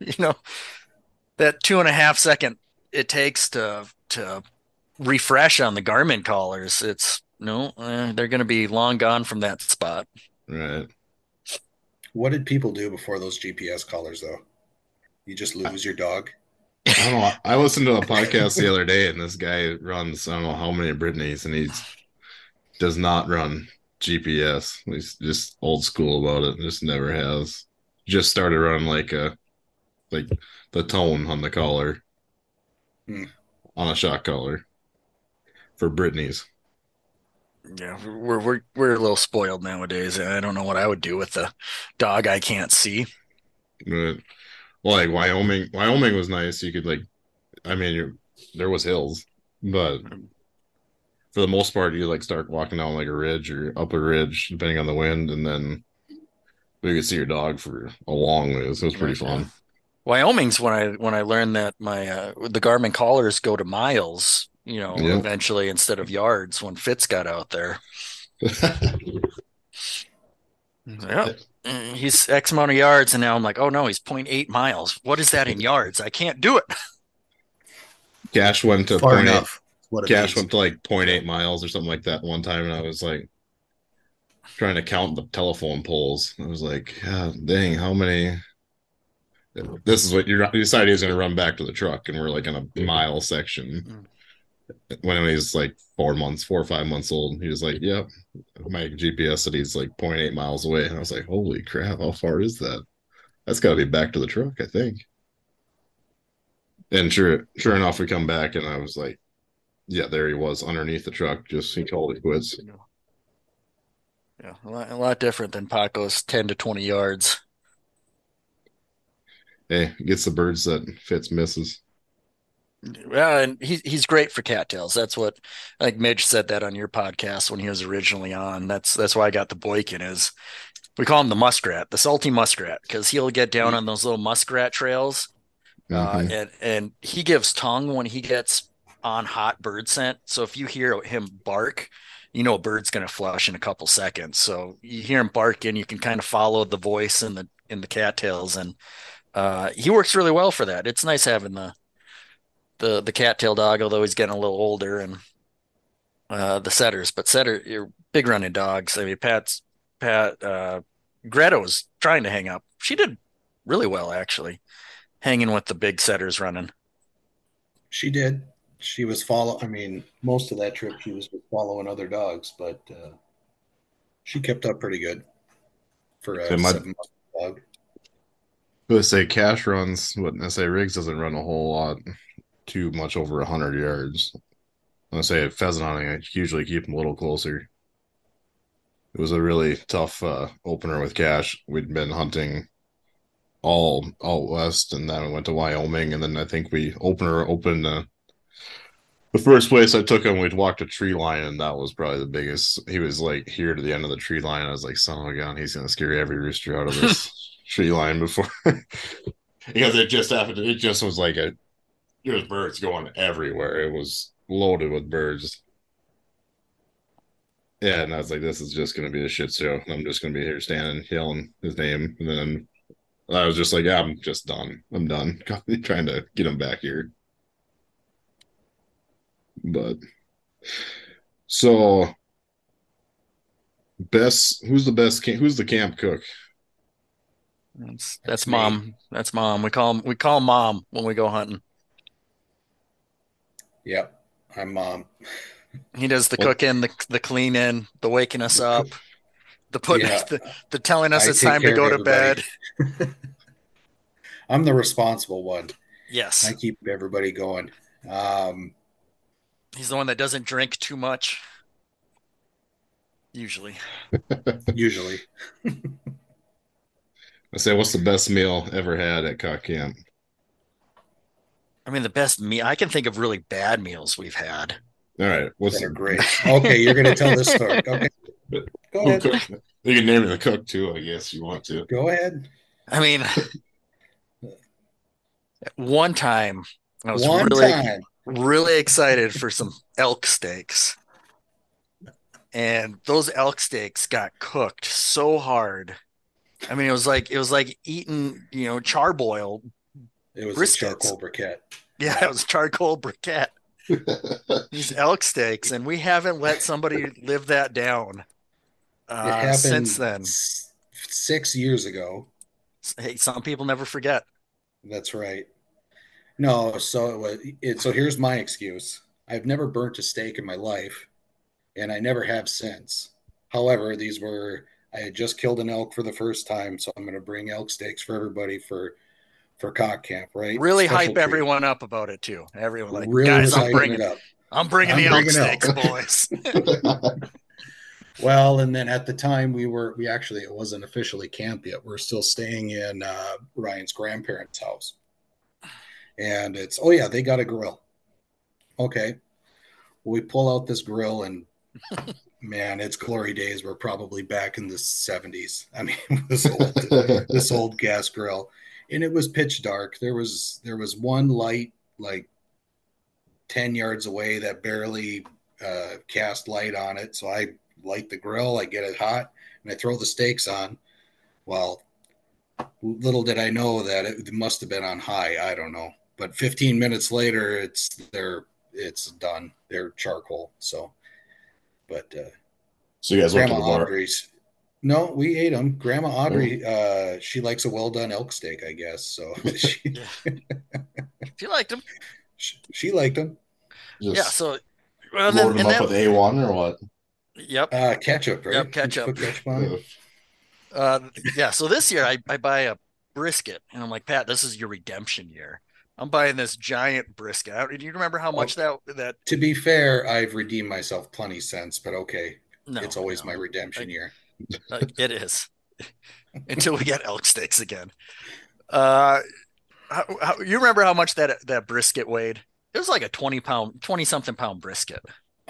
That 2.5 second it takes to refresh on the Garmin collars. It's they're going to be long gone from that spot. Right. What did people do before those GPS collars, though? You just lose your dog. I don't know. I listened to a podcast the other day, and this guy runs I don't know how many Brittany's, and he's does not run GPS. He's just old school about it. Just never has. Just started running like the tone on the collar, on a shot collar for Brittany's. Yeah, we're a little spoiled nowadays. I don't know what I would do with the dog I can't see. But, well, like Wyoming was nice. You could there was hills, but for the most part, you start walking down like a ridge or up a ridge, depending on the wind, and then you could see your dog for a long ways. It was pretty fun. Wyoming's when I learned that the Garmin collars go to miles, eventually instead of yards when Fitz got out there. Yeah, he's X amount of yards, and now I'm like, oh no, he's 0.8 miles. What is that in yards? I can't do it. Cash went to 0.8. Cash went to 0.8 miles or something like that one time, and I was trying to count the telephone poles. I was like, oh, dang, how many? This is what you decided he was going to run back to the truck, and we're in a mile section. When he's 4 or 5 months old, he was like, yep, my GPS said he's 0.8 miles away. And I was like, holy crap, how far is that? That's got to be back to the truck, I think. And sure enough, we come back, and I was like, yeah, there he was underneath the truck. He called it quits. Yeah, a lot different than Paco's 10 to 20 yards. Hey, gets the birds that Fitz misses. Yeah, and he's great for cattails. That's what, Midge said that on your podcast when he was originally on. That's why I got the Boykin is we call him the muskrat, the salty muskrat, because he'll get down on those little muskrat trails, and he gives tongue when he gets on hot bird scent. So if you hear him bark, a bird's going to flush in a couple seconds. So you hear him barking, you can kind of follow the voice in the cattails, and he works really well for that. It's nice having the the cattail dog, although he's getting a little older, and the setters. But you're big running dogs. I mean, Greta was trying to hang up. She did really well, actually, hanging with the big setters running. She did. She was most of that trip she was following other dogs, but she kept up pretty good for a 7-month dog. Let's say Cash runs, but SA Riggs doesn't run a whole lot, too much over 100 yards. Let's say at pheasant hunting, I usually keep them a little closer. It was a really tough opener with Cash. We'd been hunting all west, and then we went to Wyoming, and then I think we opened the first place I took him. We'd walked a tree line, and that was probably the biggest. He was like here to the end of the tree line. I was like, son of a gun, he's gonna scare every rooster out of this tree line before because it just happened. It just was like there was birds going everywhere. It was loaded with birds. Yeah, and I was like, this is just gonna be a shit show. I'm just gonna be here standing yelling his name, and then I was just like, yeah, I'm just done. I'm done trying to get him back here. But so who's the camp cook? That's Mom. That's Mom. We call Mom when we go hunting. Yep, I'm Mom. He does the cooking, the cleaning, the waking us up, the telling us it's time to go to bed. I'm the responsible one. Yes, I keep everybody going. He's the one that doesn't drink too much. Usually. I say, what's the best meal ever had at Cock Camp? I mean, the best meal, I can think of really bad meals we've had. All right. Great. Okay, you're going to tell this story. Okay. Go ahead. You can name the cook too, I guess you want to. Go ahead. I mean, one time I was really excited for some elk steaks. And those elk steaks got cooked so hard. I mean, it was like eating, charboiled. It was briskets. A charcoal briquette. Yeah, it was charcoal briquette. These elk steaks, and we haven't let somebody live that down since then. 6 years ago. Hey, some people never forget. That's right. No, so here's my excuse. I've never burnt a steak in my life, and I never have since. However, I had just killed an elk for the first time, so I'm going to bring elk steaks for everybody for Cock Camp, right? Really hype everyone up about it too. Everyone like, really, guys, I'm bringing the elk steaks, boys. Well, and then at the time it wasn't officially camp yet. We're still staying in Ryan's grandparents' house. And they got a grill. Okay. Well, we pull out this grill and man, it's glory days. We're probably back in the 70s. I mean, this old gas grill. And it was pitch dark. There was one light like 10 yards away that barely cast light on it. So I light the grill, I get it hot, and I throw the steaks on. Well, little did I know that it must have been on high. I don't know. But 15 minutes later, it's done. They're charcoal. So, but so you guys went to the bar? No, we ate them. Grandma Audrey, she likes a well done elk steak, I guess. So she liked them. She liked them. Yeah. So load them up with A1 or what? Yep. Ketchup, right? Yep, ketchup. On? Yeah. So this year I buy a brisket, and I'm like, Pat, this is your redemption year. I'm buying this giant brisket. Do you remember how much that? To be fair, I've redeemed myself plenty since, but okay, it's always my redemption year. It is until we get elk steaks again. You remember how much that brisket weighed? It was like a 20-something pound brisket.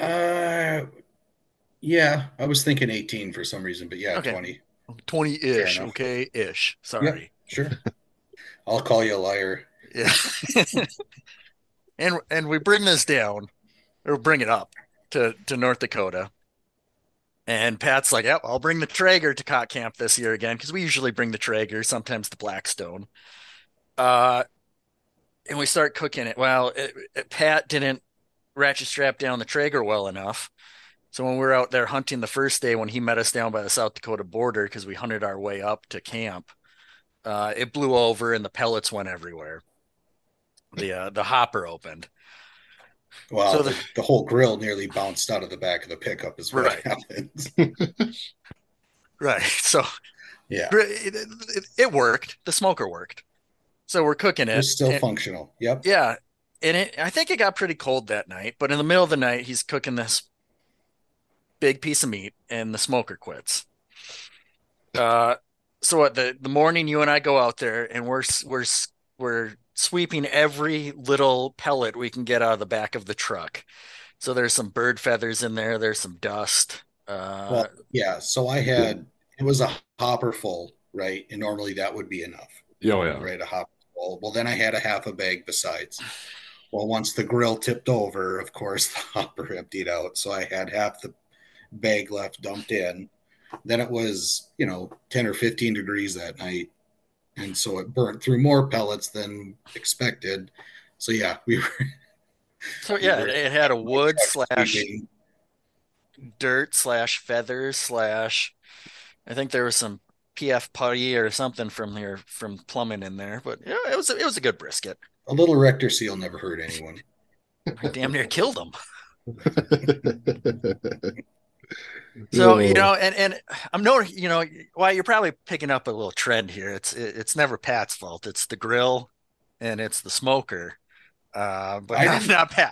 Yeah, I was thinking 18 for some reason, but yeah, okay. 20-ish. Okay, ish. Sorry. Yeah, sure. I'll call you a liar. Yeah. and we bring this down, or bring it up to North Dakota. And Pat's like, yep, I'll bring the Traeger to Cock Camp this year again, because we usually bring the Traeger, sometimes the Blackstone. and we start cooking it. Well, Pat didn't ratchet strap down the Traeger well enough. So when we were out there hunting the first day, when he met us down by the South Dakota border, because we hunted our way up to camp, it blew over and the pellets went everywhere. The hopper opened. Well, so the whole grill nearly bounced out of the back of the pickup is what happened. Right. So yeah, it worked. The smoker worked. So we're cooking it. It's still functional. Yep. Yeah. And I think it got pretty cold that night, but in the middle of the night, he's cooking this big piece of meat and the smoker quits. So at the morning you and I go out there and we're sweeping every little pellet we can get out of the back of the truck. So there's some bird feathers in there. There's some dust. Well, yeah. So it was a hopper full, right? And normally that would be enough. Oh, yeah. Right. A hopper full. Well, then I had a half a bag besides. Well, once the grill tipped over, of course, the hopper emptied out. So I had half the bag left dumped in. Then it was, 10 or 15 degrees that night. And so it burnt through more pellets than expected. So yeah, it had a wood / dirt / feathers / I think there was some PF putty or something from plumbing in there, but yeah, it was a good brisket. A little rector seal never hurt anyone. I damn near killed them. So, and I'm noticing, why you're probably picking up a little trend here. It's never Pat's fault. It's the grill and it's the smoker. But not Pat.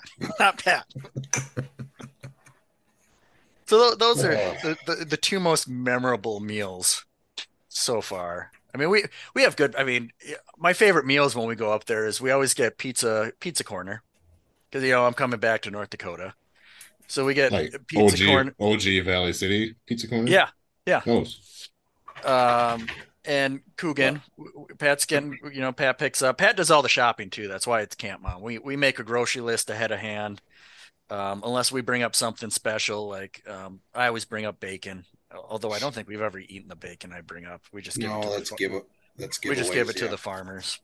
So those are the two most memorable meals so far. I mean, we have good. I mean, my favorite meals when we go up there is we always get pizza corner because I'm coming back to North Dakota, so we get pizza corner. OG Valley City pizza corner. Yeah. Oh. And Coogan, Pat's getting. Pat picks up. Pat does all the shopping too. That's why it's Camp Mom. We make a grocery list ahead of hand. Unless we bring up something special, like I always bring up bacon. Although I don't think we've ever eaten the bacon I bring up. We just give it to the farmers.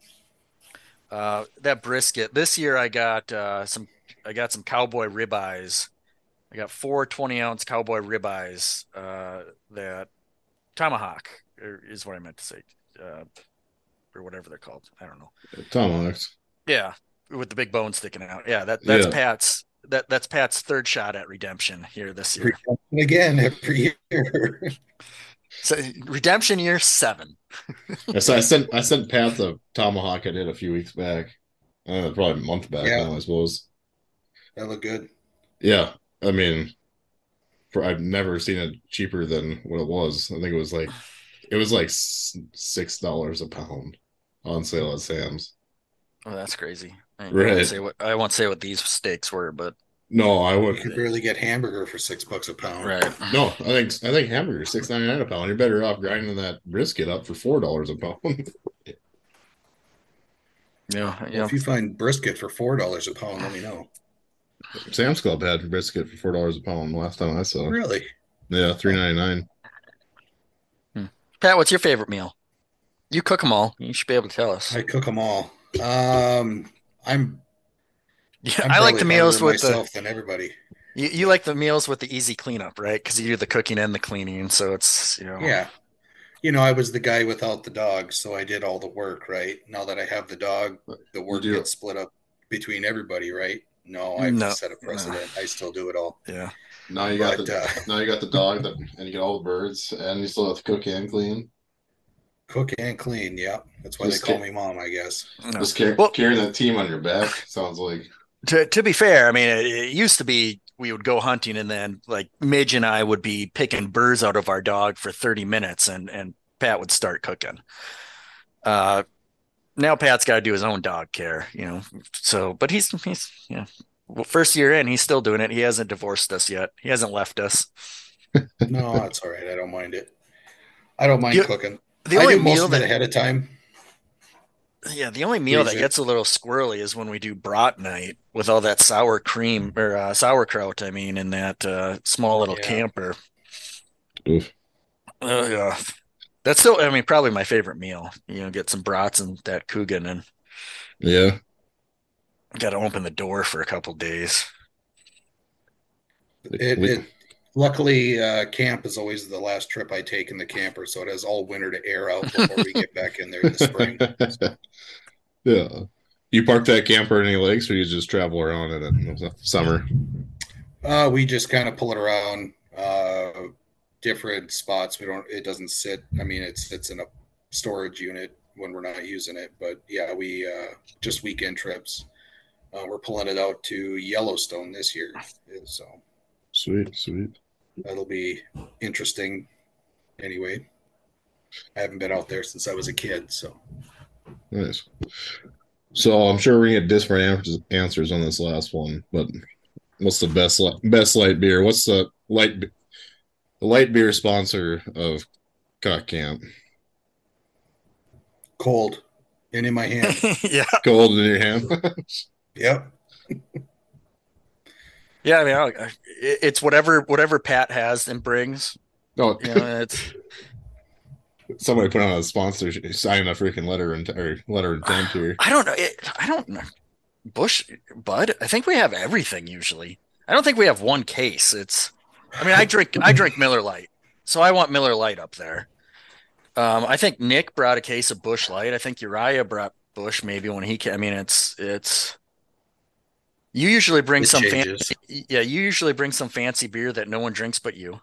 That brisket. This year I got some cowboy ribeyes. I got 4 20-ounce cowboy ribeyes. That tomahawk is what I meant to say, or whatever they're called. I don't know. Tomahawks. Yeah, with the big bone sticking out. Yeah, that's Pat's. That's Pat's third shot at redemption here this year. Again, every year. So redemption year 7. So I sent Pat the tomahawk I did a few weeks back. Probably a month back now, I suppose. That looked good. Yeah, I mean, I've never seen it cheaper than what it was. I think it was like $6 a pound on sale at Sam's. Oh, that's crazy. Right. I won't say what these steaks were, but no, I would. You could barely get hamburger for $6 a pound. Right. No, I think hamburger $6.99 a pound. You're better off grinding that brisket up for $4 a pound. Yeah. Well, if you find brisket for $4 a pound, let me know. Sam's Club had brisket for $4 a pound last time I saw. Really? Yeah, $3.99. Pat, what's your favorite meal? You cook them all. You should be able to tell us. I cook them all. I like the meals with myself than everybody. You like the meals with the easy cleanup, right? Because you do the cooking and the cleaning, so it's Yeah. I was the guy without the dog, so I did all the work, right? Now that I have the dog, the work gets split up between everybody, right? No, I've set a precedent. I still do it all. Yeah. Now you got the dog and you get all the birds, and you still have to cook and clean. Cook and clean, yeah. That's why they call me Mom, I guess. No. Just carrying that team on your back sounds like. To be fair, I mean, it used to be we would go hunting and then like Midge and I would be picking burrs out of our dog for 30 minutes and Pat would start cooking. Now Pat's got to do his own dog care, So, but he's first year in, he's still doing it. He hasn't divorced us yet. He hasn't left us. No, that's all right. I don't mind it. I don't mind cooking. The only meal that ahead of time. Yeah, the only meal that gets a little squirrely is when we do brat night with all that sour cream or sauerkraut. I mean, in that small little camper. Oof. That's still, I mean, probably my favorite meal. Get some brats and that Coogan, and Yeah. Got to open the door for a couple days. Luckily, camp is always the last trip I take in the camper, so it has all winter to air out before we get back in there in the spring. Yeah. You park that camper in any lakes, or you just travel around in it in the summer? We just kind of pull it around different spots. It doesn't sit. I mean, it's in a storage unit when we're not using it. But yeah, we just weekend trips. We're pulling it out to Yellowstone this year. So sweet. That'll be interesting. Anyway, I haven't been out there since I was a kid. So nice. So I'm sure we're gonna get different answers on this last one, but what's the best light beer? What's the light beer sponsor of Cock Camp? Cold and in my hand. Yeah. Cold in your hand. Yep. Yeah, I mean, it's whatever Pat has and brings. Oh, it's somebody put on a sponsor, sign a freaking letter of intent here. I don't know. Busch Bud. I think we have everything usually. I don't think we have one case. I drink Miller Lite, so I want Miller Lite up there. I think Nick brought a case of Busch Light. I think Uriah brought Busch maybe when he came. I mean, it's. You usually bring you usually bring some fancy beer that no one drinks but you.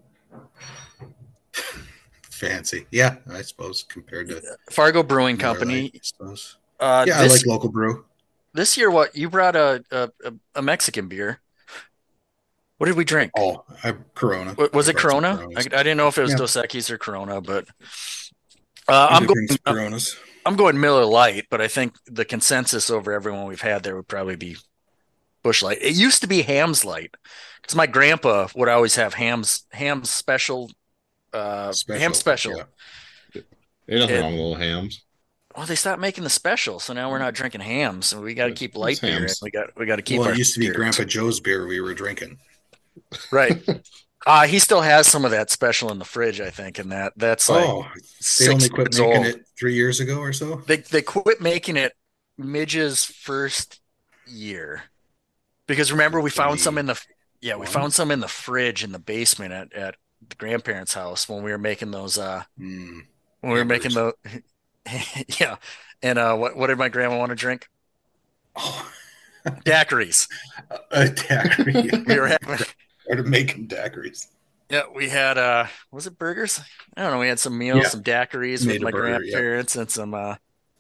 Fancy, yeah, I suppose compared to Fargo Brewing Company. I suppose. I like local brew. This year, you brought a Mexican beer. What did we drink? Oh, Corona. Was it Corona? I didn't know if it was Dos Equis or Corona, but I'm going Miller Lite. But I think the consensus over everyone we've had there would probably be Busch Light. It used to be Ham's Light because my grandpa would always have Ham's special. Ham special. Yeah. Ain't nothing wrong with little hams. Well, they stopped making the special, so now we're not drinking hams. So we got to keep light beer. We got to keep. Well, it used to be Grandpa Joe's beer we were drinking. Right. He still has some of that special in the fridge, I think, and that's like. Oh, they only quit making it 3 years ago or so. They quit making it Midge's first year, because remember we found some in the fridge in the basement at the grandparents' house when we were making those when we were making the yeah. And what did my grandma want to drink? Oh. Daiquiris. Daiquiri. We were making daiquiris. Yeah, we had was it burgers? I don't know, we had some meals, some daiquiris with my grandparents and some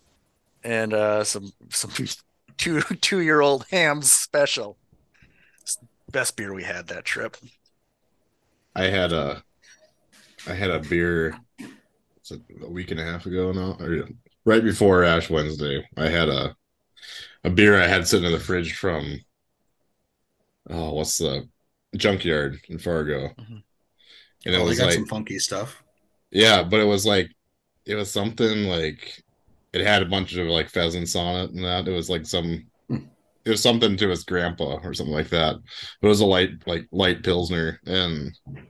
2-year-old Ham's special. Best beer we had that trip. I had a beer a week and a half ago now, or right before Ash Wednesday. I had a beer I had sitting in the fridge from what's the Junkyard in Fargo. Mm-hmm. And it was got some funky stuff. Yeah, but it was something like it had a bunch of like pheasants on it and that. It was like it was something to his grandpa or something like that. But it was a light Pilsner and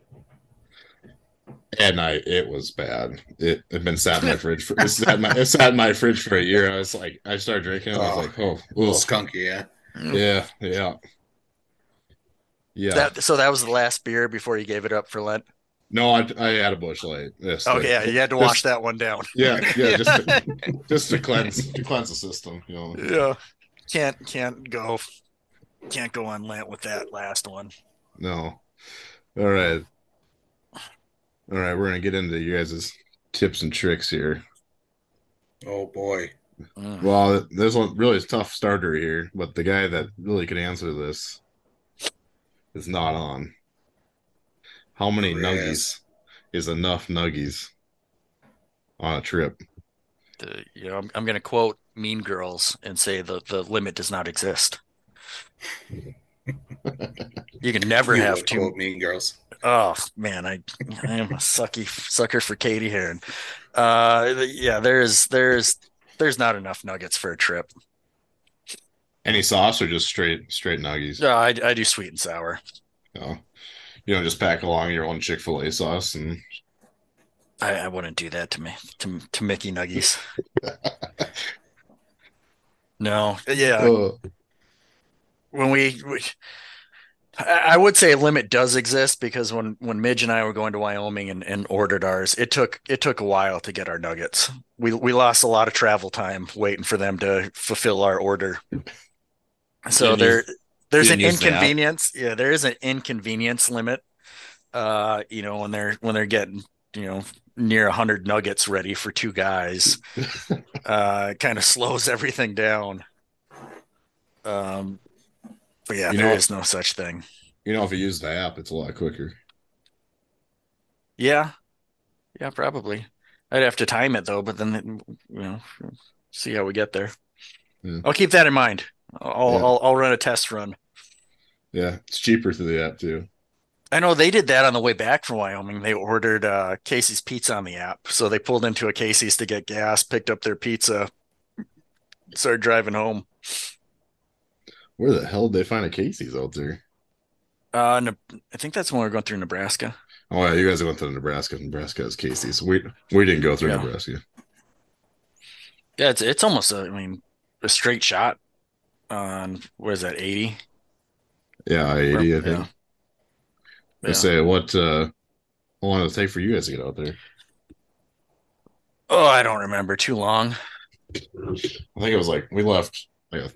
it was bad. It had been sat in my fridge it sat in my fridge for a year. I started drinking it. I was like, a little skunky, yeah. Yeah. So that was the last beer before you gave it up for Lent? No, I had a Busch Light. Yes, you had to wash that one down. Yeah, just to cleanse the system, you know. Yeah. Can't go on Lent with that last one. No. All right, we're gonna get into you guys' tips and tricks here. Oh boy. Well, there's a really tough starter here, but the guy that really could answer this is not on. How many nuggies is enough nuggies on a trip? I'm going to quote Mean Girls and say the limit does not exist. You can never have too Mean Girls. Oh man, I am a sucker for Katie Heron. There's not enough nuggets for a trip. Any sauce or just straight nuggies? No, I do sweet and sour. No, you don't just pack along your own Chick-fil-A sauce and. I wouldn't do that to Mickey Nuggies. No, yeah. When I would say a limit does exist because when Midge and I were going to Wyoming and ordered ours, it took a while to get our nuggets. We lost a lot of travel time waiting for them to fulfill our order. So there's an inconvenience. Yeah, there is an inconvenience limit. When they're getting, near 100 nuggets ready for two guys, it kind of slows everything down. But yeah, there is no such thing. If you use the app, it's a lot quicker. Yeah, probably. I'd have to time it though, but then see how we get there. Yeah. I'll keep that in mind. I'll run a test run. Yeah, it's cheaper through the app too. I know they did that on the way back from Wyoming. They ordered Casey's Pizza on the app, so they pulled into a Casey's to get gas, picked up their pizza, started driving home. Where the hell did they find a Casey's out there? I think that's when we were going through Nebraska. Oh yeah, you guys went to Nebraska. Nebraska has Casey's. We didn't go through Nebraska. Yeah, it's almost a straight shot on what is that, 80? Yeah, 80, I think. I say how long did it take for you guys to get out there? Oh, I don't remember. Too long. I think it was we left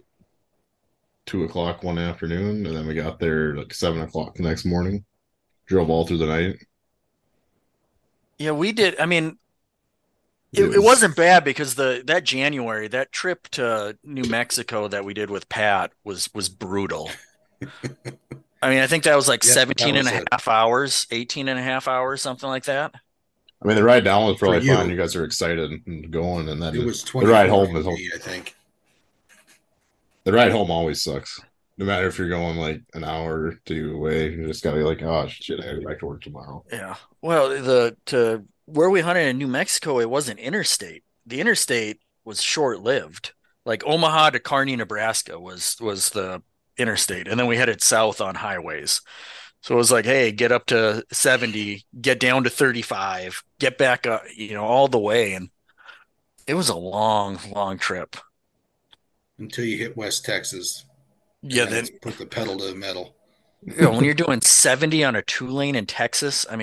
2:00 one afternoon, and then we got there 7:00 the next morning. Drove all through the night. Yeah, we did. It wasn't bad because that January, that trip to New Mexico that we did with Pat was brutal. I think that was 17 and a half hours, 18 and a half hours, something like that. The ride down was probably fun. You guys are excited and going, and then it was the ride home is I think. The ride home always sucks. No matter if you're going an hour or two away, you just gotta be oh shit, I gotta go back to work tomorrow. Yeah. Well, to where we hunted in New Mexico, it wasn't interstate. The interstate was short-lived. Omaha to Kearney, Nebraska was the interstate, and then we headed south on highways. So it was hey, get up to 70, get down to 35, get back up, all the way, and it was a long, long trip until you hit West Texas. Yeah, then put the pedal to the metal. When you're doing 70 on a 2-lane in Texas, at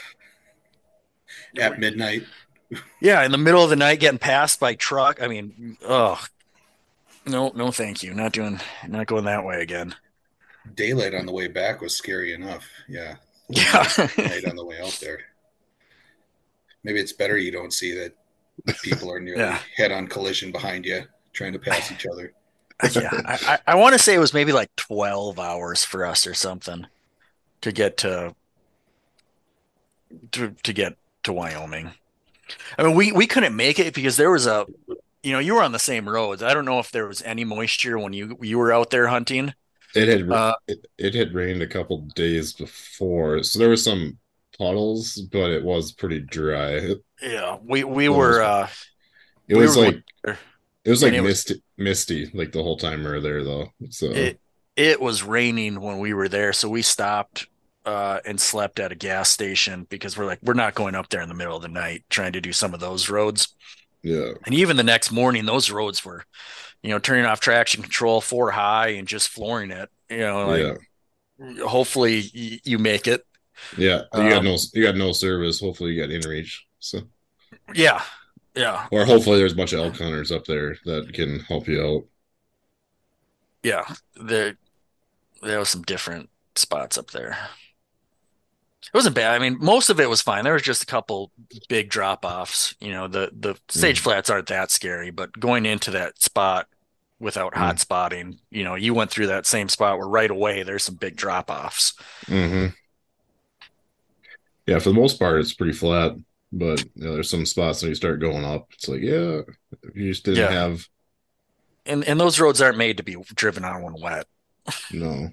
midnight. Yeah, in the middle of the night, getting passed by truck. No, thank you. Not going that way again. Daylight on the way back was scary enough. Yeah. Night on the way out there. Maybe it's better you don't see that people are nearly head-on collision behind you, trying to pass each other. Yeah, I want to say it was maybe 12 hours for us or something to get to Wyoming. We couldn't make it because there was you were on the same roads. I don't know if there was any moisture when you were out there hunting. It had rained a couple days before, so there was some puddles, but it was pretty dry. We were. It was it was misty the whole time we were there, though. So it was raining when we were there, so we stopped and slept at a gas station because we're not going up there in the middle of the night trying to do some of those roads. Yeah, and even the next morning, those roads were, turning off traction control 4 high and just flooring it. Hopefully you make it. Yeah, you got no service. Hopefully you got inReach. So yeah. Or hopefully there's a bunch of elk hunters up there that can help you out. Yeah, there was some different spots up there. It wasn't bad. Most of it was fine. There was just a couple big drop-offs. The sage flats aren't that scary, but going into that spot without hot spotting, you went through that same spot where right away there's some big drop-offs. Mm-hmm. Yeah, for the most part, it's pretty flat. But there's some spots when you start going up, it's you just didn't have. And those roads aren't made to be driven on when wet. No.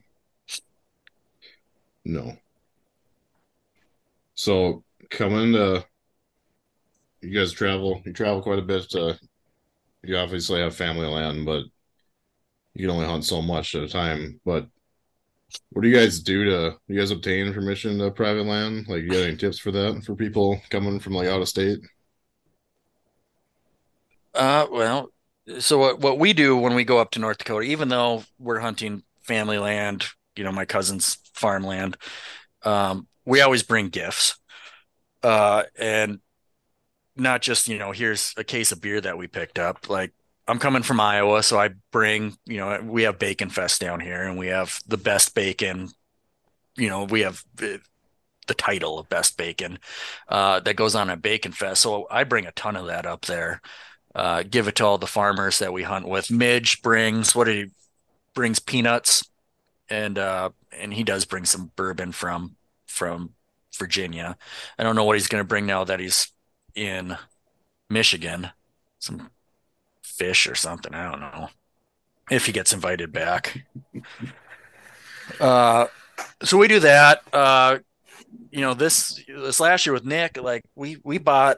So coming to, you guys travel quite a bit. You obviously have family land, but you can only hunt so much at a time. But what do you guys do you guys obtain permission to private land? You got any tips for that for people coming from out of state? Well, So what we do when we go up to North Dakota, even though we're hunting family land, my cousin's farmland, we always bring gifts. And not just, here's a case of beer that we picked up. Like, I'm coming from Iowa, so I bring, we have Bacon Fest down here, and we have the best bacon. We have the title of best bacon that goes on at Bacon Fest. So I bring a ton of that up there. Give it to all the farmers that we hunt with. Midge brings brings peanuts, and he does bring some bourbon from Virginia. I don't know what he's going to bring now that he's in Michigan. Some fish or something. I don't know if he gets invited back. So we do that. This last year with Nick, like we bought,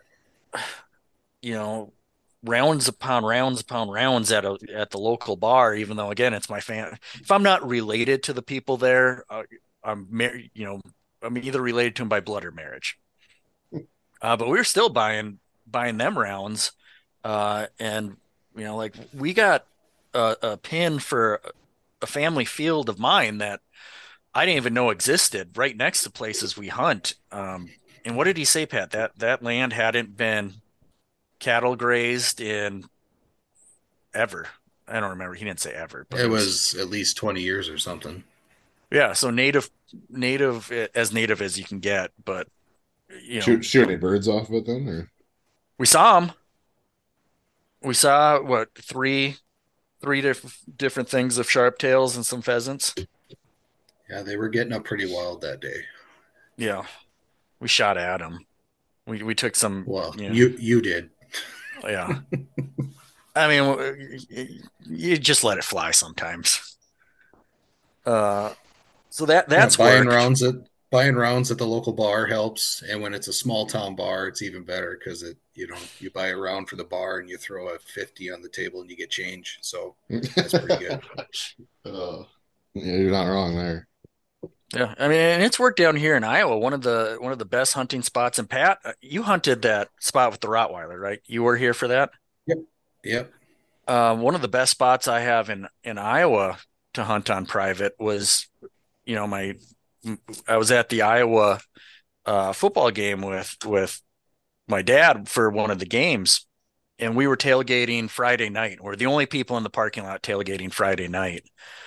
rounds upon rounds at the local bar, even though, again, it's my fan. If I'm not related to the people there, I'm married, I'm either related to them by blood or marriage. But we were still buying them rounds. And, like, we got a pin for a family field of mine that I didn't even know existed right next to places we hunt. And what did he say, Pat? That land hadn't been cattle grazed in ever. I don't remember. He didn't say ever, but it was at least 20 years or something. Yeah. So native as you can get, but shoot any birds off of it then, or we saw them. We saw what, three different things of sharptails and some pheasants. Yeah, they were getting up pretty wild that day. Yeah, we shot at them. We took some. Well, you did. Yeah. I mean, you just let it fly sometimes. So that's buying rounds at the local bar helps, and when it's a small town bar, it's even better because you buy a round for the bar and you throw a 50 on the table and you get change. So that's pretty good. Yeah, you're not wrong there. Yeah, I mean, and it's worked down here in Iowa. One of the best hunting spots. And Pat, you hunted that spot with the Rottweiler, right? You were here for that. Yep. One of the best spots I have in Iowa to hunt on private was, I was at the Iowa football game with my dad for one of the games, and we were tailgating Friday night. We're the only people in the parking lot tailgating Friday night.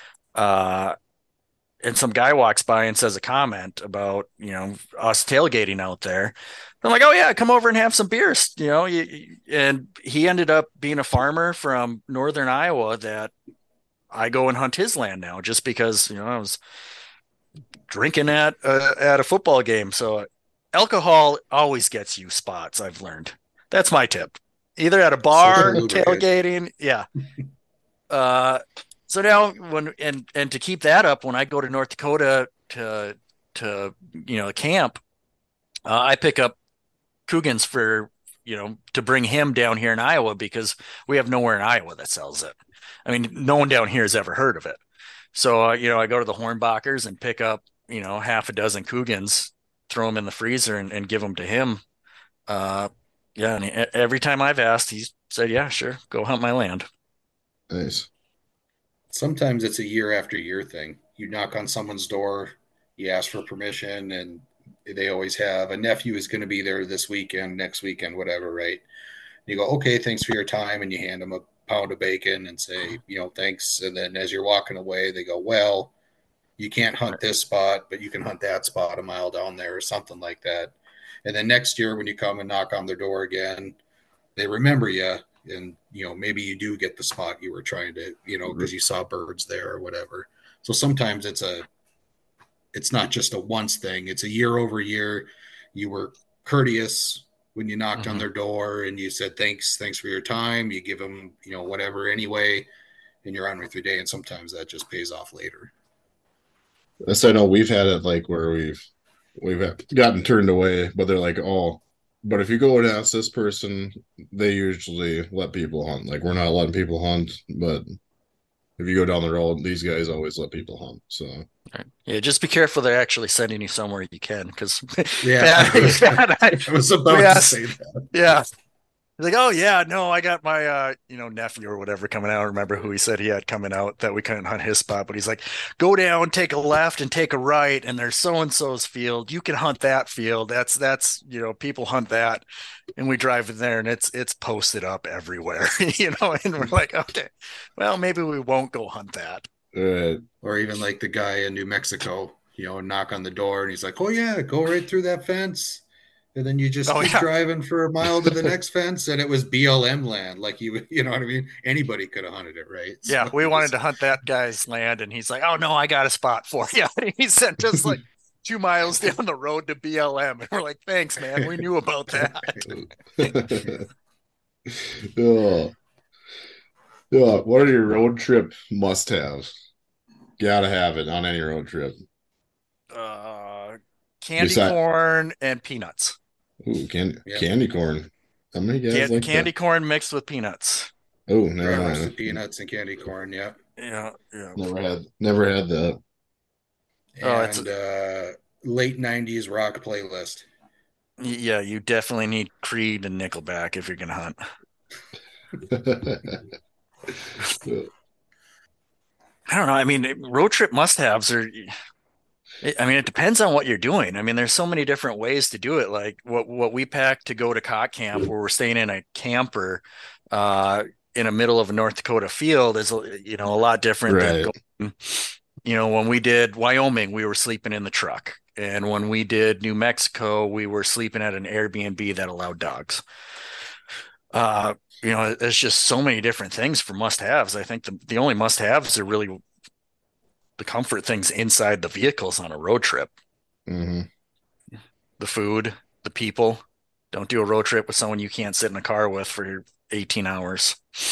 And some guy walks by and says a comment about, us tailgating out there. I'm like, oh yeah, come over and have some beers, and he ended up being a farmer from northern Iowa that I go and hunt his land now just because, I was drinking at a football game. So alcohol always gets you spots. I've learned. That's my tip. Either at a bar, tailgating. Yeah. So now and to keep that up, when I go to North Dakota to camp, I pick up Coogan's for, to bring him down here in Iowa because we have nowhere in Iowa that sells it. I mean, no one down here has ever heard of it. So, I go to the Hornbachers and pick up, half a dozen Coogan's, throw them in the freezer and give them to him. And every time I've asked, he's said, yeah, sure, go hunt my land. Nice. Sometimes it's a year after year thing. You knock on someone's door, you ask for permission, and they always have a nephew is going to be there this weekend, next weekend, whatever, right? You go, okay, thanks for your time, and you hand them a pound of bacon and say, thanks. And then as you're walking away, they go, well, you can't hunt this spot, but you can hunt that spot a mile down there or something like that. And then next year when you come and knock on their door again, they remember you. And, maybe you do get the spot you were trying to, because you saw birds there or whatever. So sometimes it's not just a once thing. It's a year over year. You were courteous when you knocked on their door and you said, thanks for your time. You give them, whatever anyway, and you're on with your day. And sometimes that just pays off later. So I know we've had it like where we've gotten turned away, but they're like, oh, but if you go and ask this person, they usually let people hunt. Like, we're not letting people hunt, but if you go down the road, these guys always let people hunt. So yeah, just be careful they're actually sending you somewhere you can, because I was about to say that. Yeah. He's like, oh yeah, no, I got my nephew or whatever coming out. I don't remember who he said he had coming out that we couldn't hunt his spot, but he's like, go down, take a left and take a right, and there's so and so's field. You can hunt that field. That's people hunt that. And we drive in there and it's posted up everywhere, and we're like, okay, well, maybe we won't go hunt that. Or even like the guy in New Mexico, knock on the door and he's like, oh yeah, go right through that fence. And then you just keep driving for a mile to the next fence, and it was BLM land. Like you know what I mean? Anybody could have hunted it, right? Yeah, so we wanted to hunt that guy's land, and he's like, "Oh no, I got a spot for you." He sent us like 2 miles down the road to BLM, and we're like, "Thanks, man. We knew about that." Oh. Yeah, what are your road trip must-haves? Gotta have it on any road trip. Candy corn and peanuts. Ooh, candy corn. How many guys like candy corn mixed with peanuts? Oh, never mind. Peanuts and candy corn. Yeah. Never had that. And late '90s rock playlist. Yeah, you definitely need Creed and Nickelback if you're gonna hunt. I don't know. I mean, road trip must-haves are. I mean, it depends on what you're doing. I mean, there's so many different ways to do it. Like what we packed to go to Cot Camp, where we're staying in a camper in the middle of a North Dakota field, is a lot different than going, when we did Wyoming, we were sleeping in the truck, and when we did New Mexico, we were sleeping at an Airbnb that allowed dogs. There's just so many different things for must-haves. I think the only must-haves are really the comfort things inside the vehicles on a road trip. Mm-hmm. The food, the people. Don't do a road trip with someone you can't sit in a car with for 18 hours.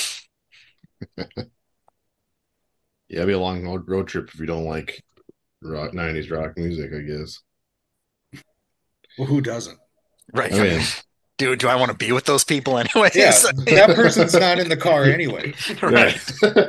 Yeah, it'd be a long road trip if you don't like 90s rock music, I guess. Well, who doesn't? Right. I mean, dude, do I want to be with those people anyway? Yeah, that person's not in the car anyway. Right.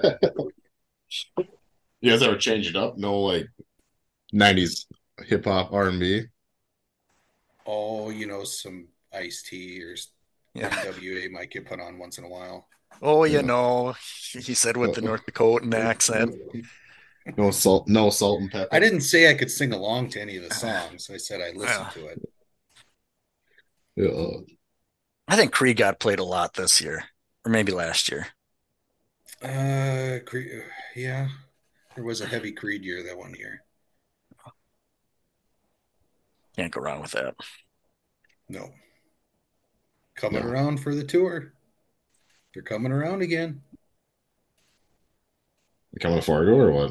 You guys ever change it up? No, like 90s hip hop R&B? Oh, some Ice-T or NWA might get put on once in a while. Oh, he said with the North Dakotan accent. No salt and pepper. I didn't say I could sing along to any of the songs. I said I listened to it. Yeah. I think Creed got played a lot this year, or maybe last year. Creed, yeah. There was a heavy Creed year that one year. Can't go wrong with that. No. Coming around for the tour. They're coming around again. They're coming to Fargo or what?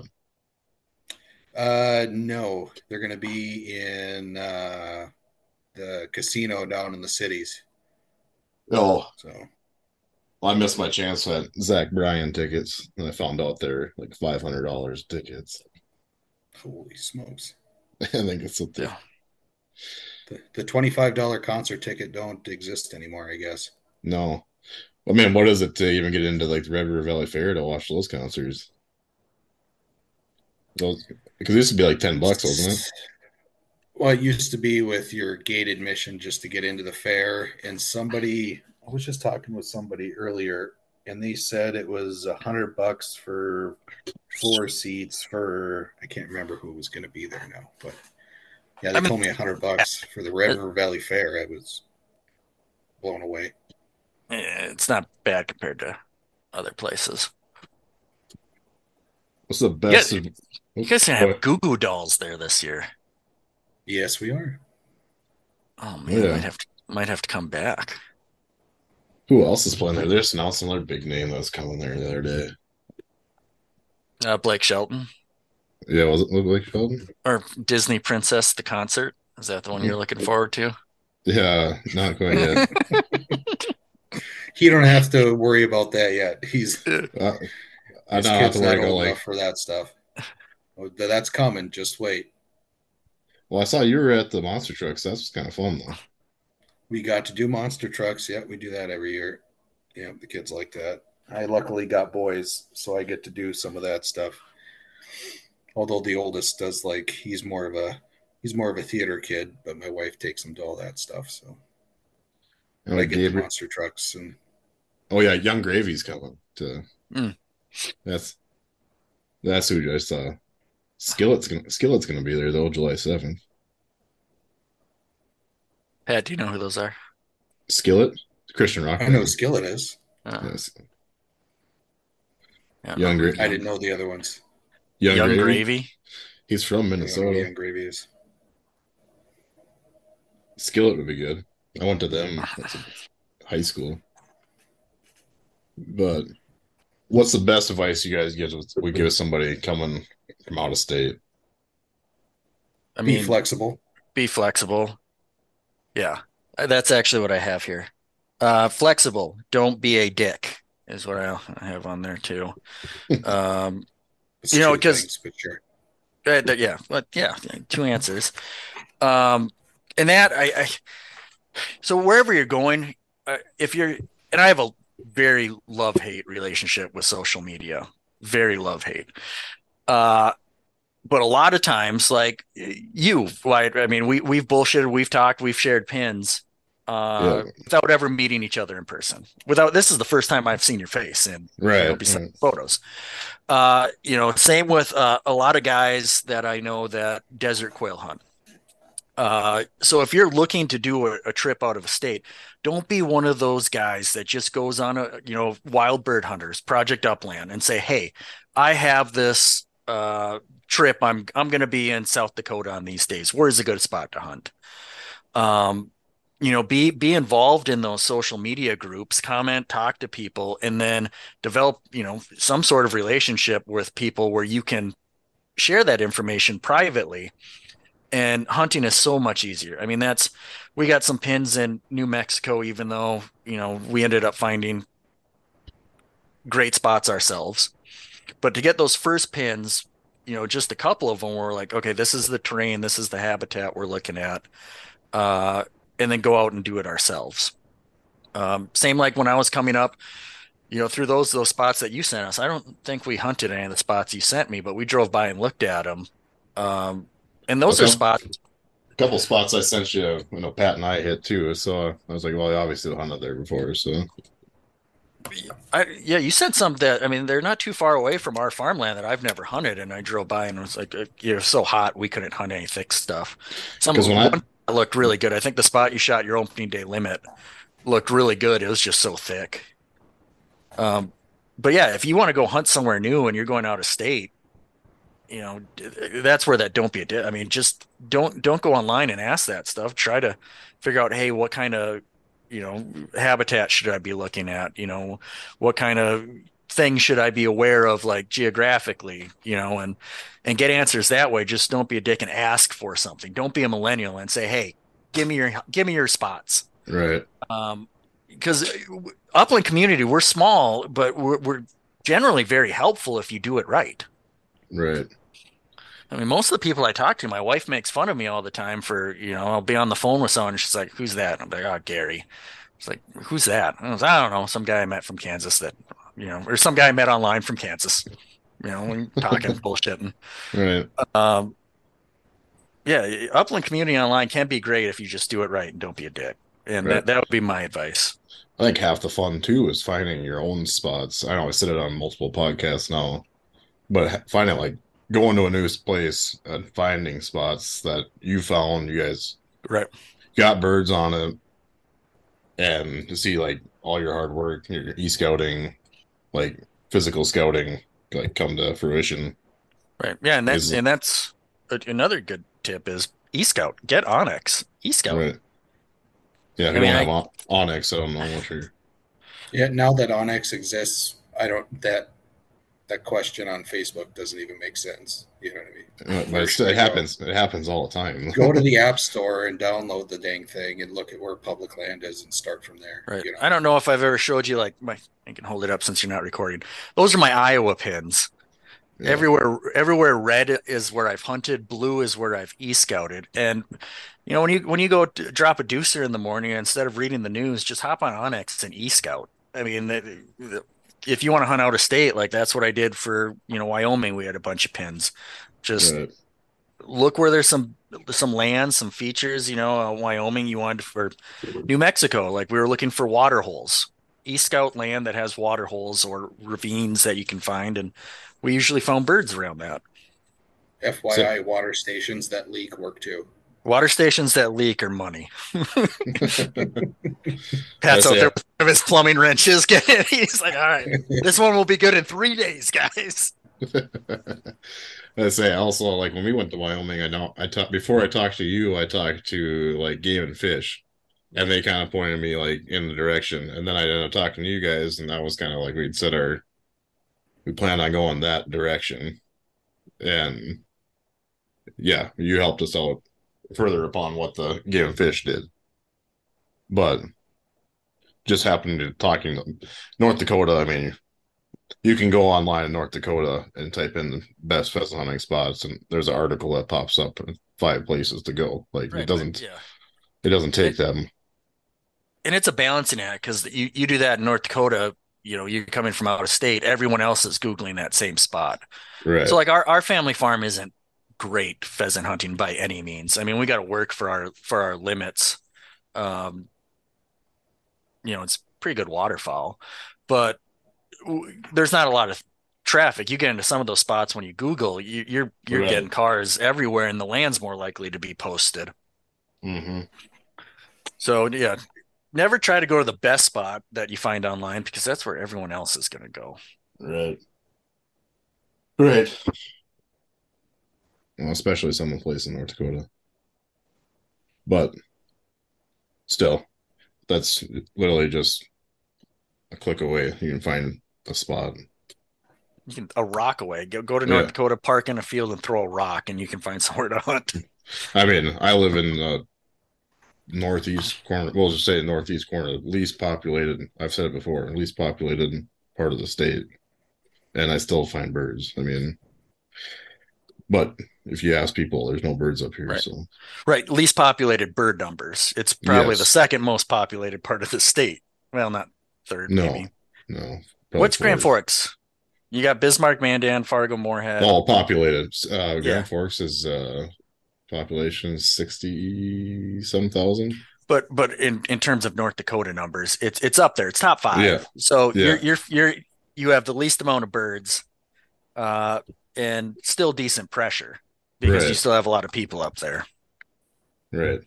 No. They're going to be in the casino down in the cities. Oh. So. Well, I missed my chance at Zach Bryan tickets, and I found out they're like $500 tickets. Holy smokes! I think it's up there. The $25 concert ticket don't exist anymore, I guess. No, I mean, what is it to even get into like the Red River Valley Fair to watch those concerts? Because it used to be like $10, wasn't it? Well, it used to be with your gate admission just to get into the fair, and I was just talking with somebody earlier, and they said it was $100 for 4 seats for, I can't remember who was going to be there now, but yeah, they told me $100 for the Red River Valley Fair. I was blown away. It's not bad compared to other places. What's the best? You guys can have Goo Goo Dolls there this year. Yes, we are. Oh man, might have to come back. Who else is playing there? They just announced another big name that was coming there the other day. Blake Shelton. Yeah, was it Blake Shelton? Or Disney Princess, the concert? Is that the one you're looking forward to? Yeah, not quite yet. He don't have to worry about that yet. I don't have to worry about for that stuff. That's coming. Just wait. Well, I saw you were at the Monster Trucks. That's kind of fun, though. We got to do Monster Trucks. Yeah, we do that every year. Yeah, the kids like that. I luckily got boys, so I get to do some of that stuff. Although the oldest does he's more of a theater kid, but my wife takes him to all that stuff. So I get the monster trucks and. Oh yeah, Young Gravy's coming to. That's who I saw. Skillet's gonna be there though, July 7th. Pat, do you know who those are? Skillet, Christian Rock. I know who Skillet is. Yes. Young Gravy. I didn't know the other ones. Young Gravy. He's from Minnesota. Young Gravy is. Skillet would be good. I went to them high school. But what's the best advice you guys would give somebody coming from out of state? Be flexible. Be flexible. Yeah, that's actually what I have here. Flexible. Don't be a dick is what I have on there too. Because sure. Yeah, but yeah, two answers. And that so wherever you're going, if you're, and I have a very love-hate relationship with social media, very love-hate. But a lot of times, like we've bullshitted, we've talked, we've shared pins without ever meeting each other in person. This is the first time I've seen your face in photos. Same with a lot of guys that I know that desert quail hunt. So if you're looking to do a trip out of a state, don't be one of those guys that just goes on Wild Bird Hunters, Project Upland, and say, hey, I have this trip. I'm going to be in South Dakota on these days. Where's a good spot to hunt? Be involved in those social media groups, comment, talk to people, and then develop, some sort of relationship with people where you can share that information privately. And hunting is so much easier. I mean, we got some pins in New Mexico, even though, we ended up finding great spots ourselves. But to get those first pins, just a couple of them were like, okay, this is the terrain, this is the habitat we're looking at. And then go out and do it ourselves. Same like when I was coming up, through those spots that you sent us. I don't think we hunted any of the spots you sent me, but we drove by and looked at them. And those are spots. A couple spots I sent you, Pat and I hit too. So I was like, well, I obviously hunted there before. So you said some that, they're not too far away from our farmland that I've never hunted. And I drove by and was like, it was so hot, we couldn't hunt any thick stuff. One looked really good. I think the spot you shot your opening day limit looked really good. It was just so thick. But yeah, if you want to go hunt somewhere new and you're going out of state, that's where that don't be a dick. Just don't go online and ask that stuff. Try to figure out, hey, what kind of, habitat should I be looking at? What kind of things should I be aware of, like geographically, and get answers that way. Just don't be a dick and ask for something. Don't be a millennial and say, hey, give me your spots. Right. Because upland community, we're small, but we're generally very helpful if you do it right. Right. Most of the people I talk to, my wife makes fun of me all the time for, I'll be on the phone with someone and she's like, who's that? I'm like, oh, Gary. She's like, who's that? I don't know. Some guy I met from Kansas that, or some guy I met online from Kansas, talking bullshitting. Right. Yeah. Upland community online can be great if you just do it right and don't be a dick. And that would be my advice. I think half the fun too is finding your own spots. I know I said it on multiple podcasts now. But finding, like, going to a new place and finding spots that you found, you guys got birds on it, and to see, like, all your hard work, your e-scouting, like, physical scouting, like, come to fruition. Right. Yeah, and that's another good tip is e-scout. Get onX. E-scout. Right. Yeah, if you don't have onX, I don't know what you're... Yeah, now that onX exists, that question on Facebook doesn't even make sense. You know what I mean? But it happens. It happens all the time. Go to the App Store and download the dang thing and look at where public land is and start from there. Right. I don't know if I've ever showed you, like, I can hold it up since you're not recording. Those are my Iowa pins. Yeah. Everywhere red is where I've hunted. Blue is where I've e-scouted. And when you go drop a deucer in the morning, instead of reading the news, just hop on onX and e-scout. If you want to hunt out of state, like that's what I did for, Wyoming. We had a bunch of pins. Just look where there's some some land, some features. Wyoming, you wanted for New Mexico, like we were looking for water holes, e-scout land that has water holes or ravines that you can find, and we usually found birds around that. FYI, water stations that leak work too. Water stations that leak are money. Pat's out there with his plumbing wrenches. He's like, all right, this one will be good in 3 days, guys. I say also, like when we went to Wyoming, before I talked to you, I talked to like Game and Fish, and they kind of pointed me like in the direction, and then I ended up talking to you guys, and that was kind of like we planned on going that direction, and yeah, you helped us out further upon what the Game and Fish did, but just happened to talking to North Dakota. I mean, you can go online in North Dakota and type in the best pheasant hunting spots, and there's an article that pops up in 5 places to go. Like it doesn't take them. And it's a balancing act because you do that in North Dakota. You're coming from out of state. Everyone else is Googling that same spot. Right. So like our family farm isn't great pheasant hunting by any means. I mean, we got to work for our limits. It's pretty good waterfowl, but there's not a lot of traffic. You get into some of those spots when you Google, you're getting cars everywhere, and the land's more likely to be posted. Mm-hmm. So yeah, never try to go to the best spot that you find online because that's where everyone else is going to go. Right. Well, especially some place in North Dakota. But still, that's literally just a click away. You can find a spot. You can a rock away. Go to North Dakota, park in a field, and throw a rock, and you can find somewhere to hunt. I mean, I live in the northeast corner. We'll just say northeast corner, least populated. I've said it before, least populated part of the state, and I still find birds. I mean, but if you ask people, there's no birds up here. Right. So right, least populated bird numbers. It's probably the second most populated part of the state. Well, not third, maybe. No. What's Grand Forks? You got Bismarck, Mandan, Fargo, Moorhead. All populated. Grand Forks is population 60-some-thousand. But in terms of North Dakota numbers, it's up there. It's top 5. Yeah. So you have the least amount of birds, and still decent pressure because you still have a lot of people up there. Right.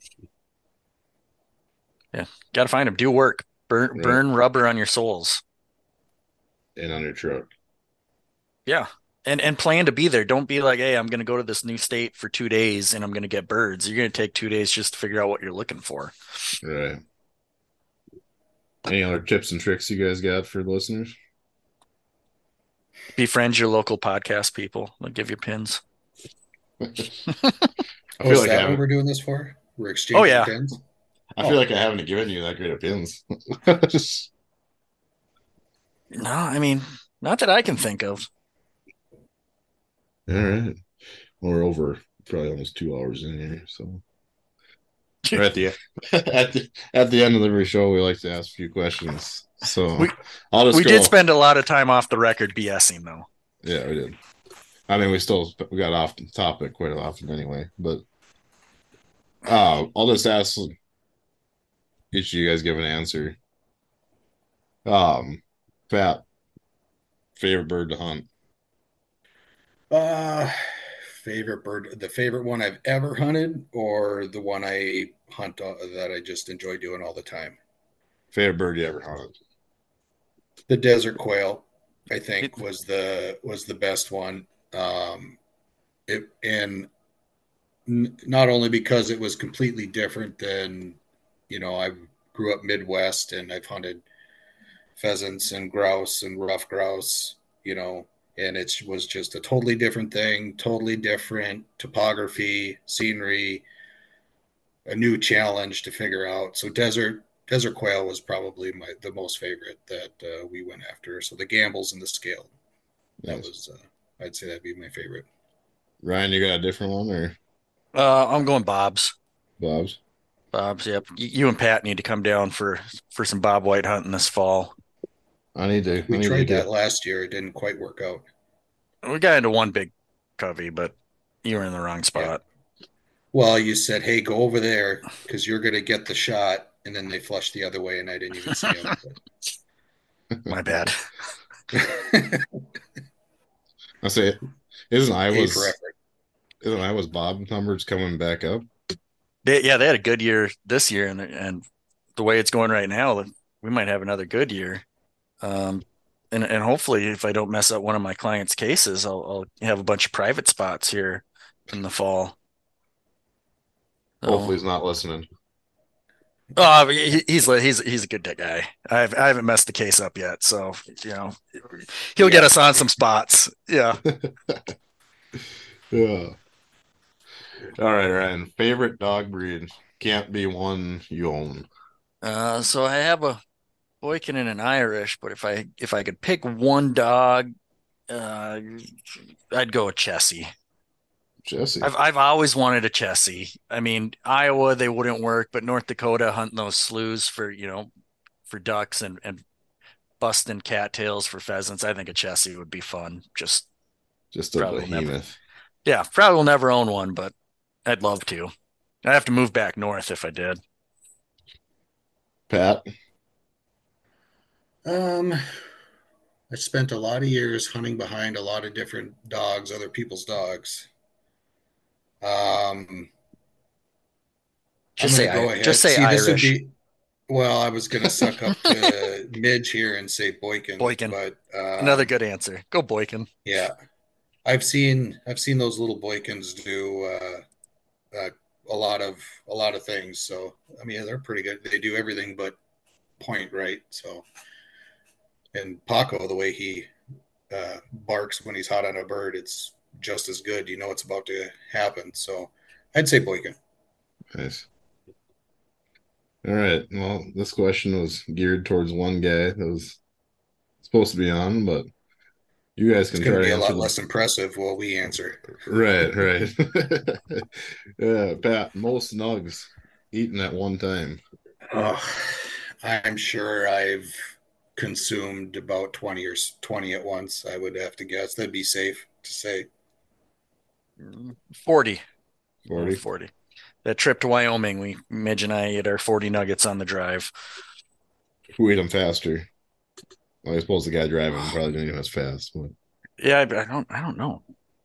Yeah. Got to find them. Do work. Burn rubber on your soles. And on your truck. Yeah. And plan to be there. Don't be like, hey, I'm going to go to this new state for 2 days and I'm going to get birds. You're going to take 2 days just to figure out what you're looking for. Right. Any other tips and tricks you guys got for the listeners? Befriend your local podcast people. They'll give you pins. Is that what we're doing this for? We're exchanging pins? I feel like I haven't given you that great of pins. No, I mean, not that I can think of. All right. We're over probably almost 2 hours in here. So we're at the end of every show, we like to ask a few questions. So we did spend a lot of time off the record BSing, though. Yeah, we did. I mean, we got off the topic quite often anyway. But I'll just ask each of you guys give an answer. Pat, favorite bird to hunt? Favorite bird, the favorite one I've ever hunted, or the one I hunt that I just enjoy doing all the time? Favorite bird you ever hunted? The desert quail, I think, was the best one. Not only because it was completely different than, I grew up Midwest and I've hunted pheasants and grouse and rough grouse, and it was just a totally different thing, totally different topography, scenery, a new challenge to figure out. So desert quail was probably the most favorite that we went after. So the gambles and the scale, that was, I'd say that'd be my favorite. Ryan, you got a different one or? I'm going Bob's. Bob's, yep. You and Pat need to come down for some Bob White hunting this fall. We tried that last year. It didn't quite work out. We got into one big covey, but you were in the wrong spot. Well, you said, "Hey, go over there because you're going to get the shot," and then they flushed the other way, and I didn't even see them. My bad. I say, isn't For Iowa's Bob numbers coming back up? They had a good year this year, and the way it's going right now, we might have another good year. And hopefully, if I don't mess up one of my clients' cases, I'll have a bunch of private spots here in the fall. Hopefully, he's not listening. Oh, he's a good guy. I haven't messed the case up yet, so he'll get us on some spots. Yeah. Yeah. All right, Ryan. Favorite dog breed? Can't be one you own. So I have a Boykin and an Irish, but if I could pick one dog, I'd go with Chessie. Jesse. I've always wanted a Chessie. I mean, Iowa they wouldn't work, but North Dakota hunting those sloughs for for ducks and busting cattails for pheasants. I think a Chessie would be fun. Just a behemoth. Probably will never own one, but I'd love to. I'd have to move back north if I did. Pat? I spent a lot of years hunting behind a lot of different dogs, other people's dogs. Just say Irish. Well, I was going to suck up to Midge here and say Boykin. But another good answer. Go Boykin. Yeah, I've seen those little Boykins do a lot of things. So I mean, they're pretty good. They do everything but point right. So, and Paco, the way he barks when he's hot on a bird, it's just as good. You know it's about to happen. So I'd say Boykin. Nice. All right. Well, this question was geared towards one guy that was supposed to be on, but you guys can try to be a lot less impressive while we answer. Right. Yeah, Pat, most nugs eaten at one time. Oh, I'm sure I've consumed about 20 at once. I would have to guess. That'd be safe to say. 40. That trip to Wyoming, Midge and I ate our 40 nuggets on the drive. Who ate them faster? Well, I suppose the guy driving probably didn't eat them as fast. But... Yeah, I don't know.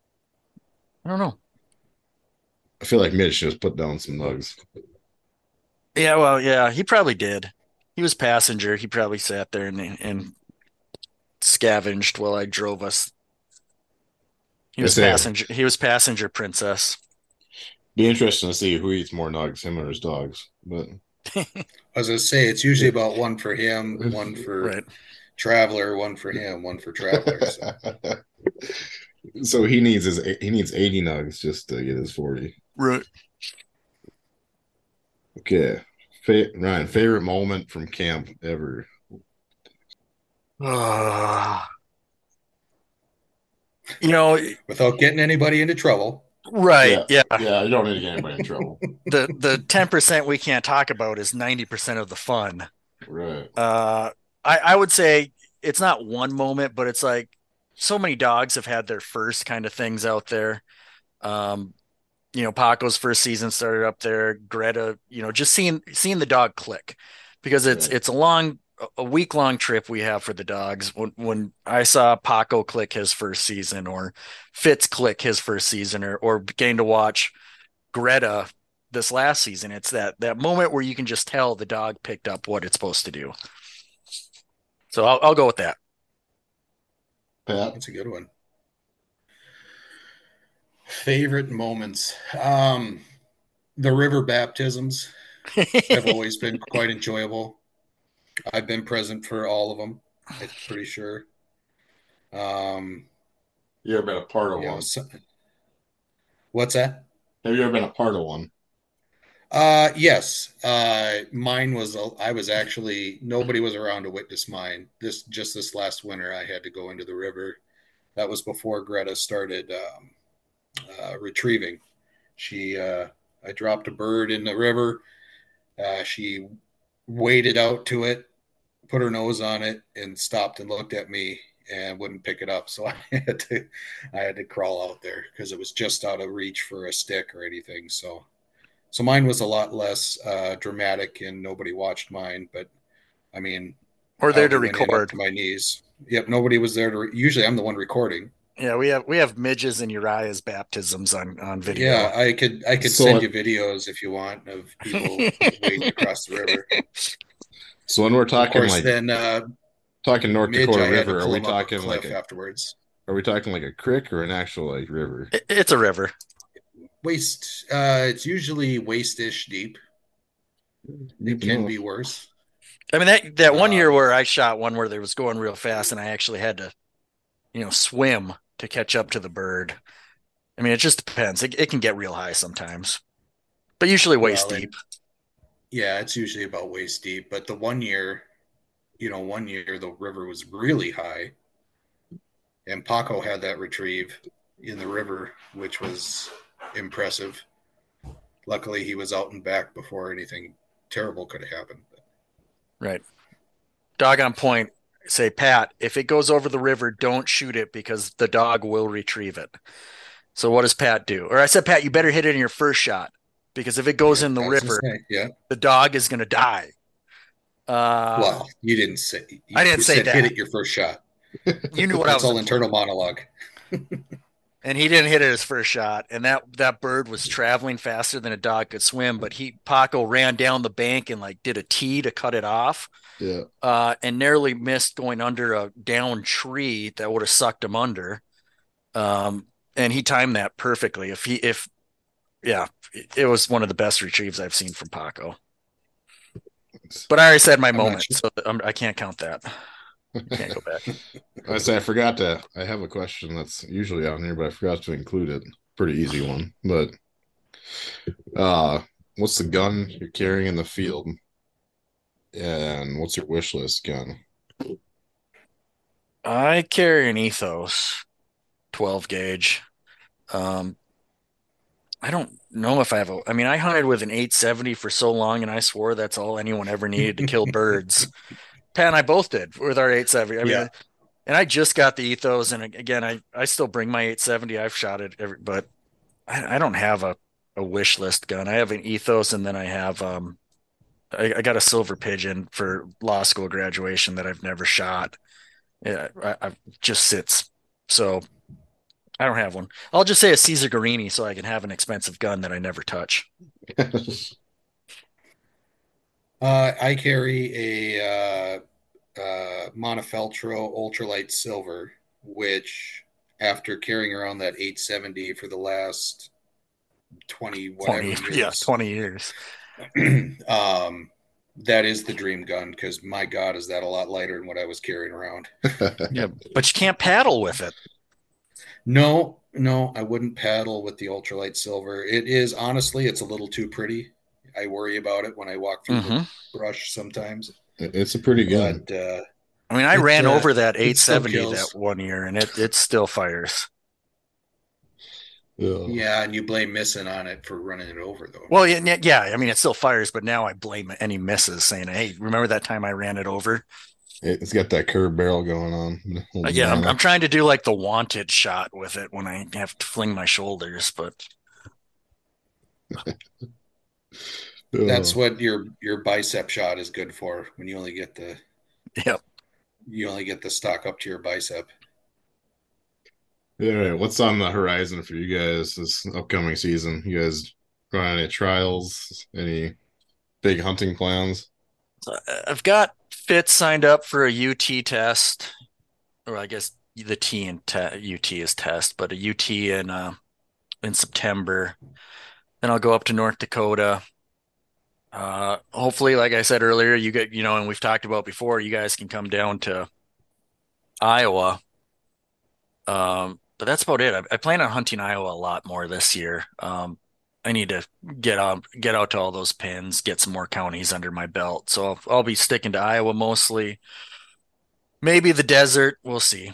I feel like Midge just put down some nugs. Yeah, well, yeah, he probably did. He was passenger. He probably sat there and scavenged while I drove us. He was passenger princess. Be interesting to see who eats more nugs, him or his dogs. But I was gonna say it's usually about one for him, one for Traveler, one for him, one for Traveler. So he needs 80 nugs just to get his 40. Right. Okay. Ryan, favorite moment from camp ever? Without getting anybody into trouble. Right. Yeah. Yeah, you don't need to get anybody in trouble. The 10% we can't talk about is 90% of the fun. Right. I would say it's not one moment, but it's like so many dogs have had their first kind of things out there. Paco's first season started up there. Greta, just seeing the dog click, because it's a week-long trip we have for the dogs. When I saw Paco click his first season, or Fitz click his first season, or getting to watch Greta this last season, it's that moment where you can just tell the dog picked up what it's supposed to do. So I'll go with that. Pat? That's a good one. Favorite moments. The river baptisms have always been quite enjoyable. I've been present for all of them, I'm pretty sure. You ever been a part of one? What's that? Have you ever been a part of one? Yes. Mine was, nobody was around to witness mine. This last winter, I had to go into the river. That was before Greta started retrieving. I dropped a bird in the river. She waded out to it, put her nose on it, and stopped and looked at me and wouldn't pick it up. So I had to crawl out there because it was just out of reach for a stick or anything. So So mine was a lot less dramatic, and nobody watched mine. But I mean, Or there to we went in up record. to my knees. Yep, nobody was there to. Usually, I'm the one recording. Yeah, we have Midge's and Uriah's baptisms on video. Yeah, I could send you videos if you want of people wading across the river. So when we're talking, of course, like then talking North Midge, Dakota I had River, to pull are we him up talking a cliff like afterwards? Are we talking like a creek or an actual like river? It's a river. Waist. It's usually waist-ish deep. It can be worse. I mean, that one year where I shot one where there was going real fast and I actually had to, swim to catch up to the bird. I mean, it just depends. It can get real high sometimes, but usually waist deep. Yeah, it's usually about waist deep. But the one year the river was really high, and Paco had that retrieve in the river, which was impressive. Luckily, he was out and back before anything terrible could have happened. Right. Dog on point. Say, Pat, if it goes over the river, don't shoot it because the dog will retrieve it. So what does Pat do? Or I said, Pat, you better hit it in your first shot because if it goes in the river, the dog is going to die. Well, you didn't say. I didn't say that. Hit it your first shot. You knew what I was. That's all internal monologue. And he didn't hit it his first shot, and that bird was traveling faster than a dog could swim. But Paco ran down the bank and like did a T to cut it off. Yeah. And narrowly missed going under a down tree that would have sucked him under. And he timed that perfectly. It was one of the best retrieves I've seen from Paco. But I already said my moment, so I can't count that. I can't go back. I say I have a question that's usually on here, but I forgot to include it. Pretty easy one, but what's the gun you're carrying in the field? And what's your wish list gun? I carry an Ethos 12 gauge. I don't know if I have I hunted with an 870 for so long and I swore that's all anyone ever needed to kill birds. Pat and I both did with our 870. I mean, and I just got the Ethos, and again, I still bring my 870. I've shot it, but I don't have a wish list gun. I have an Ethos, and then I have I got a Silver Pigeon for law school graduation that I've never shot. Yeah, I just sits. So I don't have one. I'll just say a Caesar Guarini so I can have an expensive gun that I never touch. I carry a Montefeltro ultralight silver, which after carrying around that 870 for the last 20 years. That is the dream gun because my God, is that a lot lighter than what I was carrying around. Yeah, but you can't paddle with it. No, I wouldn't paddle with the ultralight silver. It is honestly, it's a little too pretty. I worry about it when I walk through the brush sometimes. It's a pretty gun. But, I ran over that 870 that one year, and it still fires. Yeah, and you blame missing on it for running it over, though. Well, yeah. I mean, it still fires, but now I blame any misses, saying, "Hey, remember that time I ran it over?" It's got that curved barrel going on. Yeah, I'm trying to do like the wanted shot with it when I have to fling my shoulders, but that's what your bicep shot is good for. When you only get the stock up to your bicep. Yeah, what's on the horizon for you guys this upcoming season? You guys run any trials? Any big hunting plans? I've got Fitz signed up for a UT test, or I guess the T in UT is test, but a UT in September. Then I'll go up to North Dakota. Hopefully, like I said earlier, you get, and we've talked about before, you guys can come down to Iowa. But that's about it. I plan on hunting Iowa a lot more this year. I need to get out to all those pins, get some more counties under my belt. So I'll be sticking to Iowa mostly. Maybe the desert. We'll see.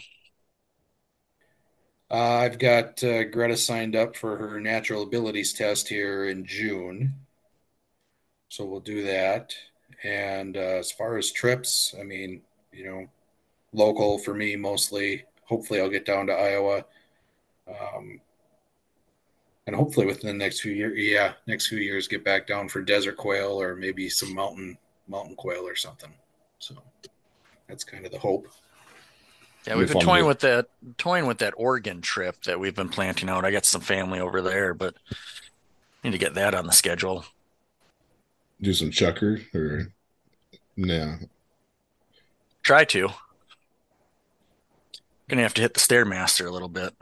I've got Greta signed up for her natural abilities test here in June. So we'll do that. And as far as trips, I mean, local for me mostly. Hopefully I'll get down to Iowa. And hopefully within the next few years, get back down for desert quail or maybe some mountain quail or something. So that's kind of the hope. Yeah, we've been toying with that Oregon trip that we've been planting out. I got some family over there, but need to get that on the schedule. Do some chucker or no? Try to. Gonna have to hit the Stairmaster a little bit.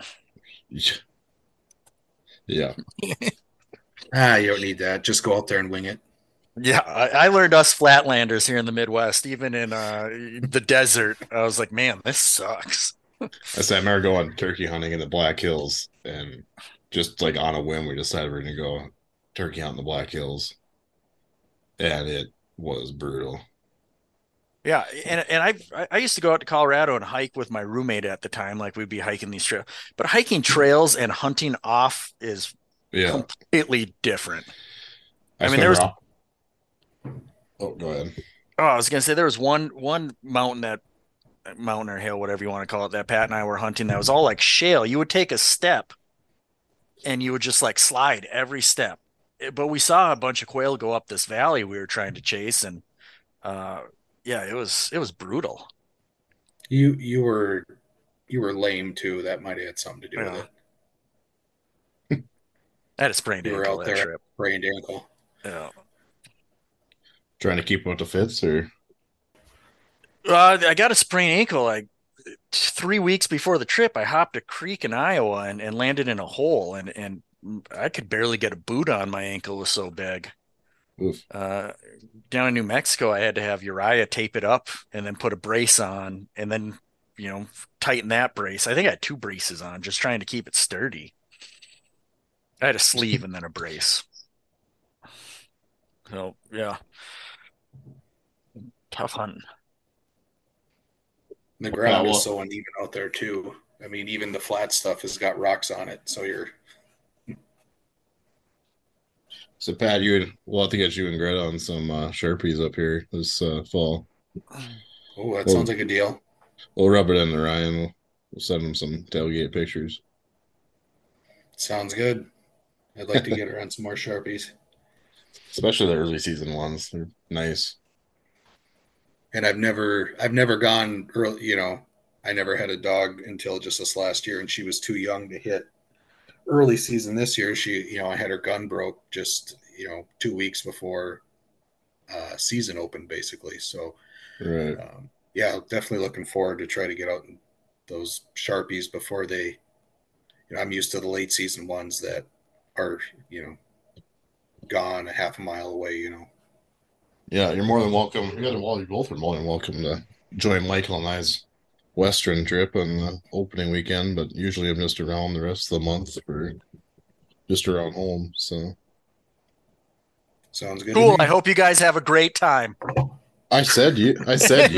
Yeah. You don't need that. Just go out there and wing it. Yeah, I learned us flatlanders here in the Midwest, even in the desert. I was like, man, this sucks. I remember going turkey hunting in the Black Hills, and just like on a whim, we decided we're going to go turkey hunt in the Black Hills, and it was brutal. Yeah, and I used to go out to Colorado and hike with my roommate at the time. Like we'd be hiking these trails, but hiking trails and hunting off is completely different. I mean, there was. Oh, go ahead. Oh, I was gonna say there was one mountain or hill, whatever you want to call it, that Pat and I were hunting. That was all like shale. You would take a step, and you would just like slide every step. But we saw a bunch of quail go up this valley we were trying to chase, and yeah, it was brutal. You were lame too. That might have had something to do with it. I had a sprained ankle. You were out there, trip. Sprained ankle. Yeah. Trying to keep up with the fits, or? I got a sprained ankle like 3 weeks before the trip. I hopped a creek in Iowa and landed in a hole, and I could barely get a boot on. My ankle was so big. Oof. Down in New Mexico, I had to have Uriah tape it up and then put a brace on, and then tighten that brace. I think I had 2 braces on, just trying to keep it sturdy. I had a sleeve and then a brace. So yeah. Tough hunting. The ground is so uneven out there too. I mean, even the flat stuff has got rocks on it. So So Pat, we'll have to get you and Greta on some Sharpies up here this fall. Oh, that sounds like a deal. We'll rub it in to Ryan. We'll send him some tailgate pictures. Sounds good. I'd like to get her on some more Sharpies. Especially the early season ones. They're nice. And I've never gone early, I never had a dog until just this last year, and she was too young to hit early season this year. She, I had her gun broke just, 2 weeks before season opened, basically. So, right. Yeah, definitely looking forward to try to get out those Sharpies before they, I'm used to the late season ones that are, gone a half a mile away, Yeah, you're more than welcome. You both are more than welcome to join Michael and I's Western trip on the opening weekend, but usually I'm just around the rest of the month or just around home. So sounds good. Cool. I hope you guys have a great time. I said you. I said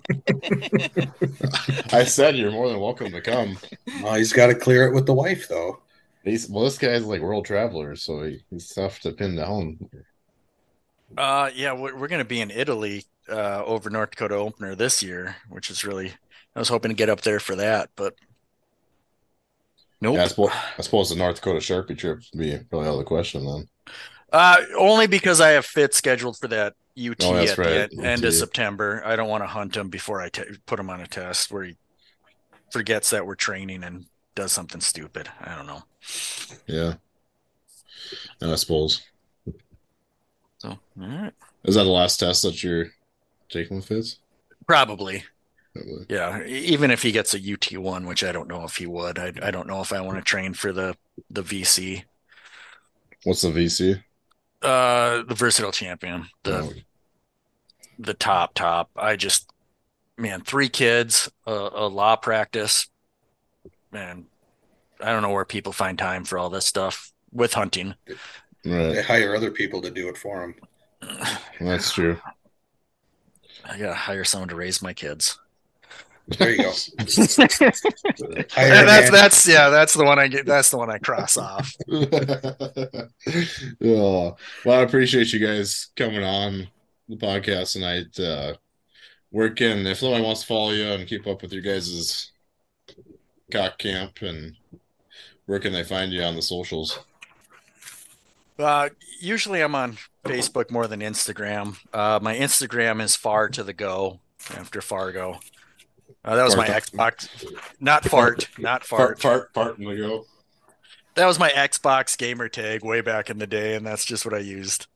you're more than welcome to come. Well, he's got to clear it with the wife, though. This guy's like world traveler, so he's tough to pin down. Yeah, we're going to be in Italy over North Dakota opener this year, which is really, I was hoping to get up there for that, but nope. Yeah, I suppose the North Dakota Sharpie trip would be probably out of the question then. Only because I have Fitz scheduled for that UT at the end of September. I don't want to hunt him before I put him on a test where he forgets that we're training and does something stupid. I don't know. Yeah. And I suppose. So, all right. Is that the last test that you're taking with Fitz? Probably. Yeah. Even if he gets a UT1, which I don't know if he would. I don't know if I want to train for the VC. What's the VC? The Versatile Champion. The top. I just, 3 kids, a law practice. Man, I don't know where people find time for all this stuff with hunting. Right. They hire other people to do it for them. That's true. I gotta hire someone to raise my kids. There you go. That's the one I get. That's the one I cross off. Well, I appreciate you guys coming on the podcast tonight. If somebody wants to follow you and keep up with your guys' cock camp, and where can they find you on the socials? Usually I'm on Facebook more than Instagram. My Instagram is Far to the Go after Fargo. That was my Xbox. Not fart. Fart in the go. That was my Xbox gamer tag way back in the day, and that's just what I used.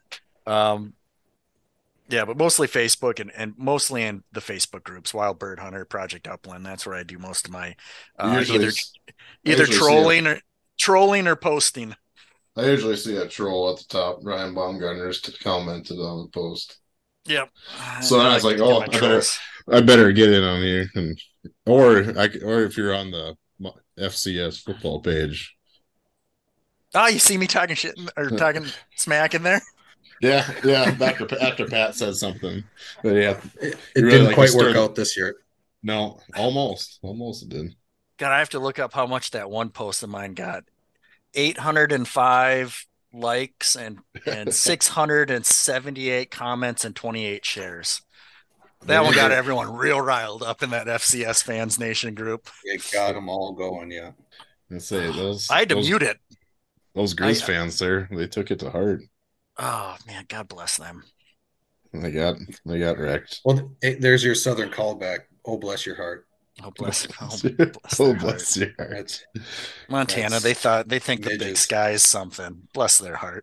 Yeah, but mostly Facebook and mostly in the Facebook groups, Wild Bird Hunter, Project Upland. That's where I do most of my either trolling or posting. I usually see a troll at the top. Ryan Baumgartner's commented on the post. Yep. So I was like, oh, I better get in on here, or if you're on the FCS football page. Oh, you see me talking shit or talking smack in there? Yeah. After Pat said something, but yeah, it really didn't quite work out this year. No, almost it did. God, I have to look up how much that one post of mine got. 805 likes and 678 comments and 28 shares. That one got everyone real riled up in that FCS Fans Nation group. It got them all going, yeah. Let's say I had to mute it. Those Grizz fans there, they took it to heart. Oh man, God bless them. They got wrecked. Well, there's your Southern callback. Oh, bless your heart. Oh, bless your heart. Montana, they think the Big Sky is something. Bless their heart.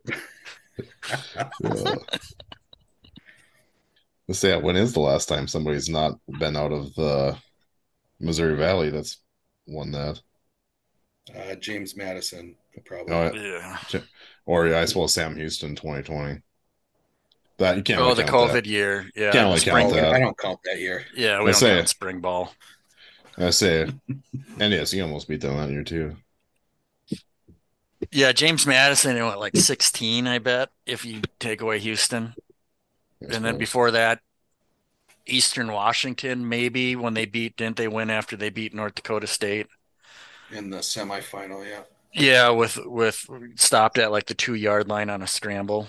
Let's say, when is the last time somebody's not been out of the Missouri Valley that's won that? James Madison, probably. Yeah. Or I suppose Sam Houston 2020. That you can't. The COVID year. Yeah. Can't really count that. I don't count that year. Yeah, we don't count spring ball. I say, NDSU almost beat them that year too. Yeah, James Madison went like 16, I bet, if you take away Houston. And then before that, Eastern Washington, maybe when didn't they win after they beat North Dakota State? In the semifinal, yeah. Yeah, with stopped at like the 2-yard line on a scramble.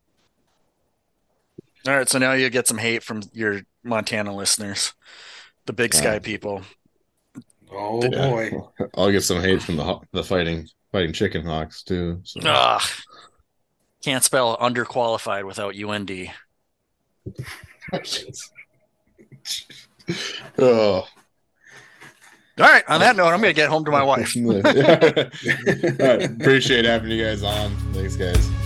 All right, so now you get some hate from your Montana listeners, the Big Sky people. Oh boy! I'll get some hate from the fighting Chicken Hawks too. So. Can't spell underqualified without UND. Oh. All right. On that note, I'm going to get home to my wife. All right. Appreciate having you guys on. Thanks, guys.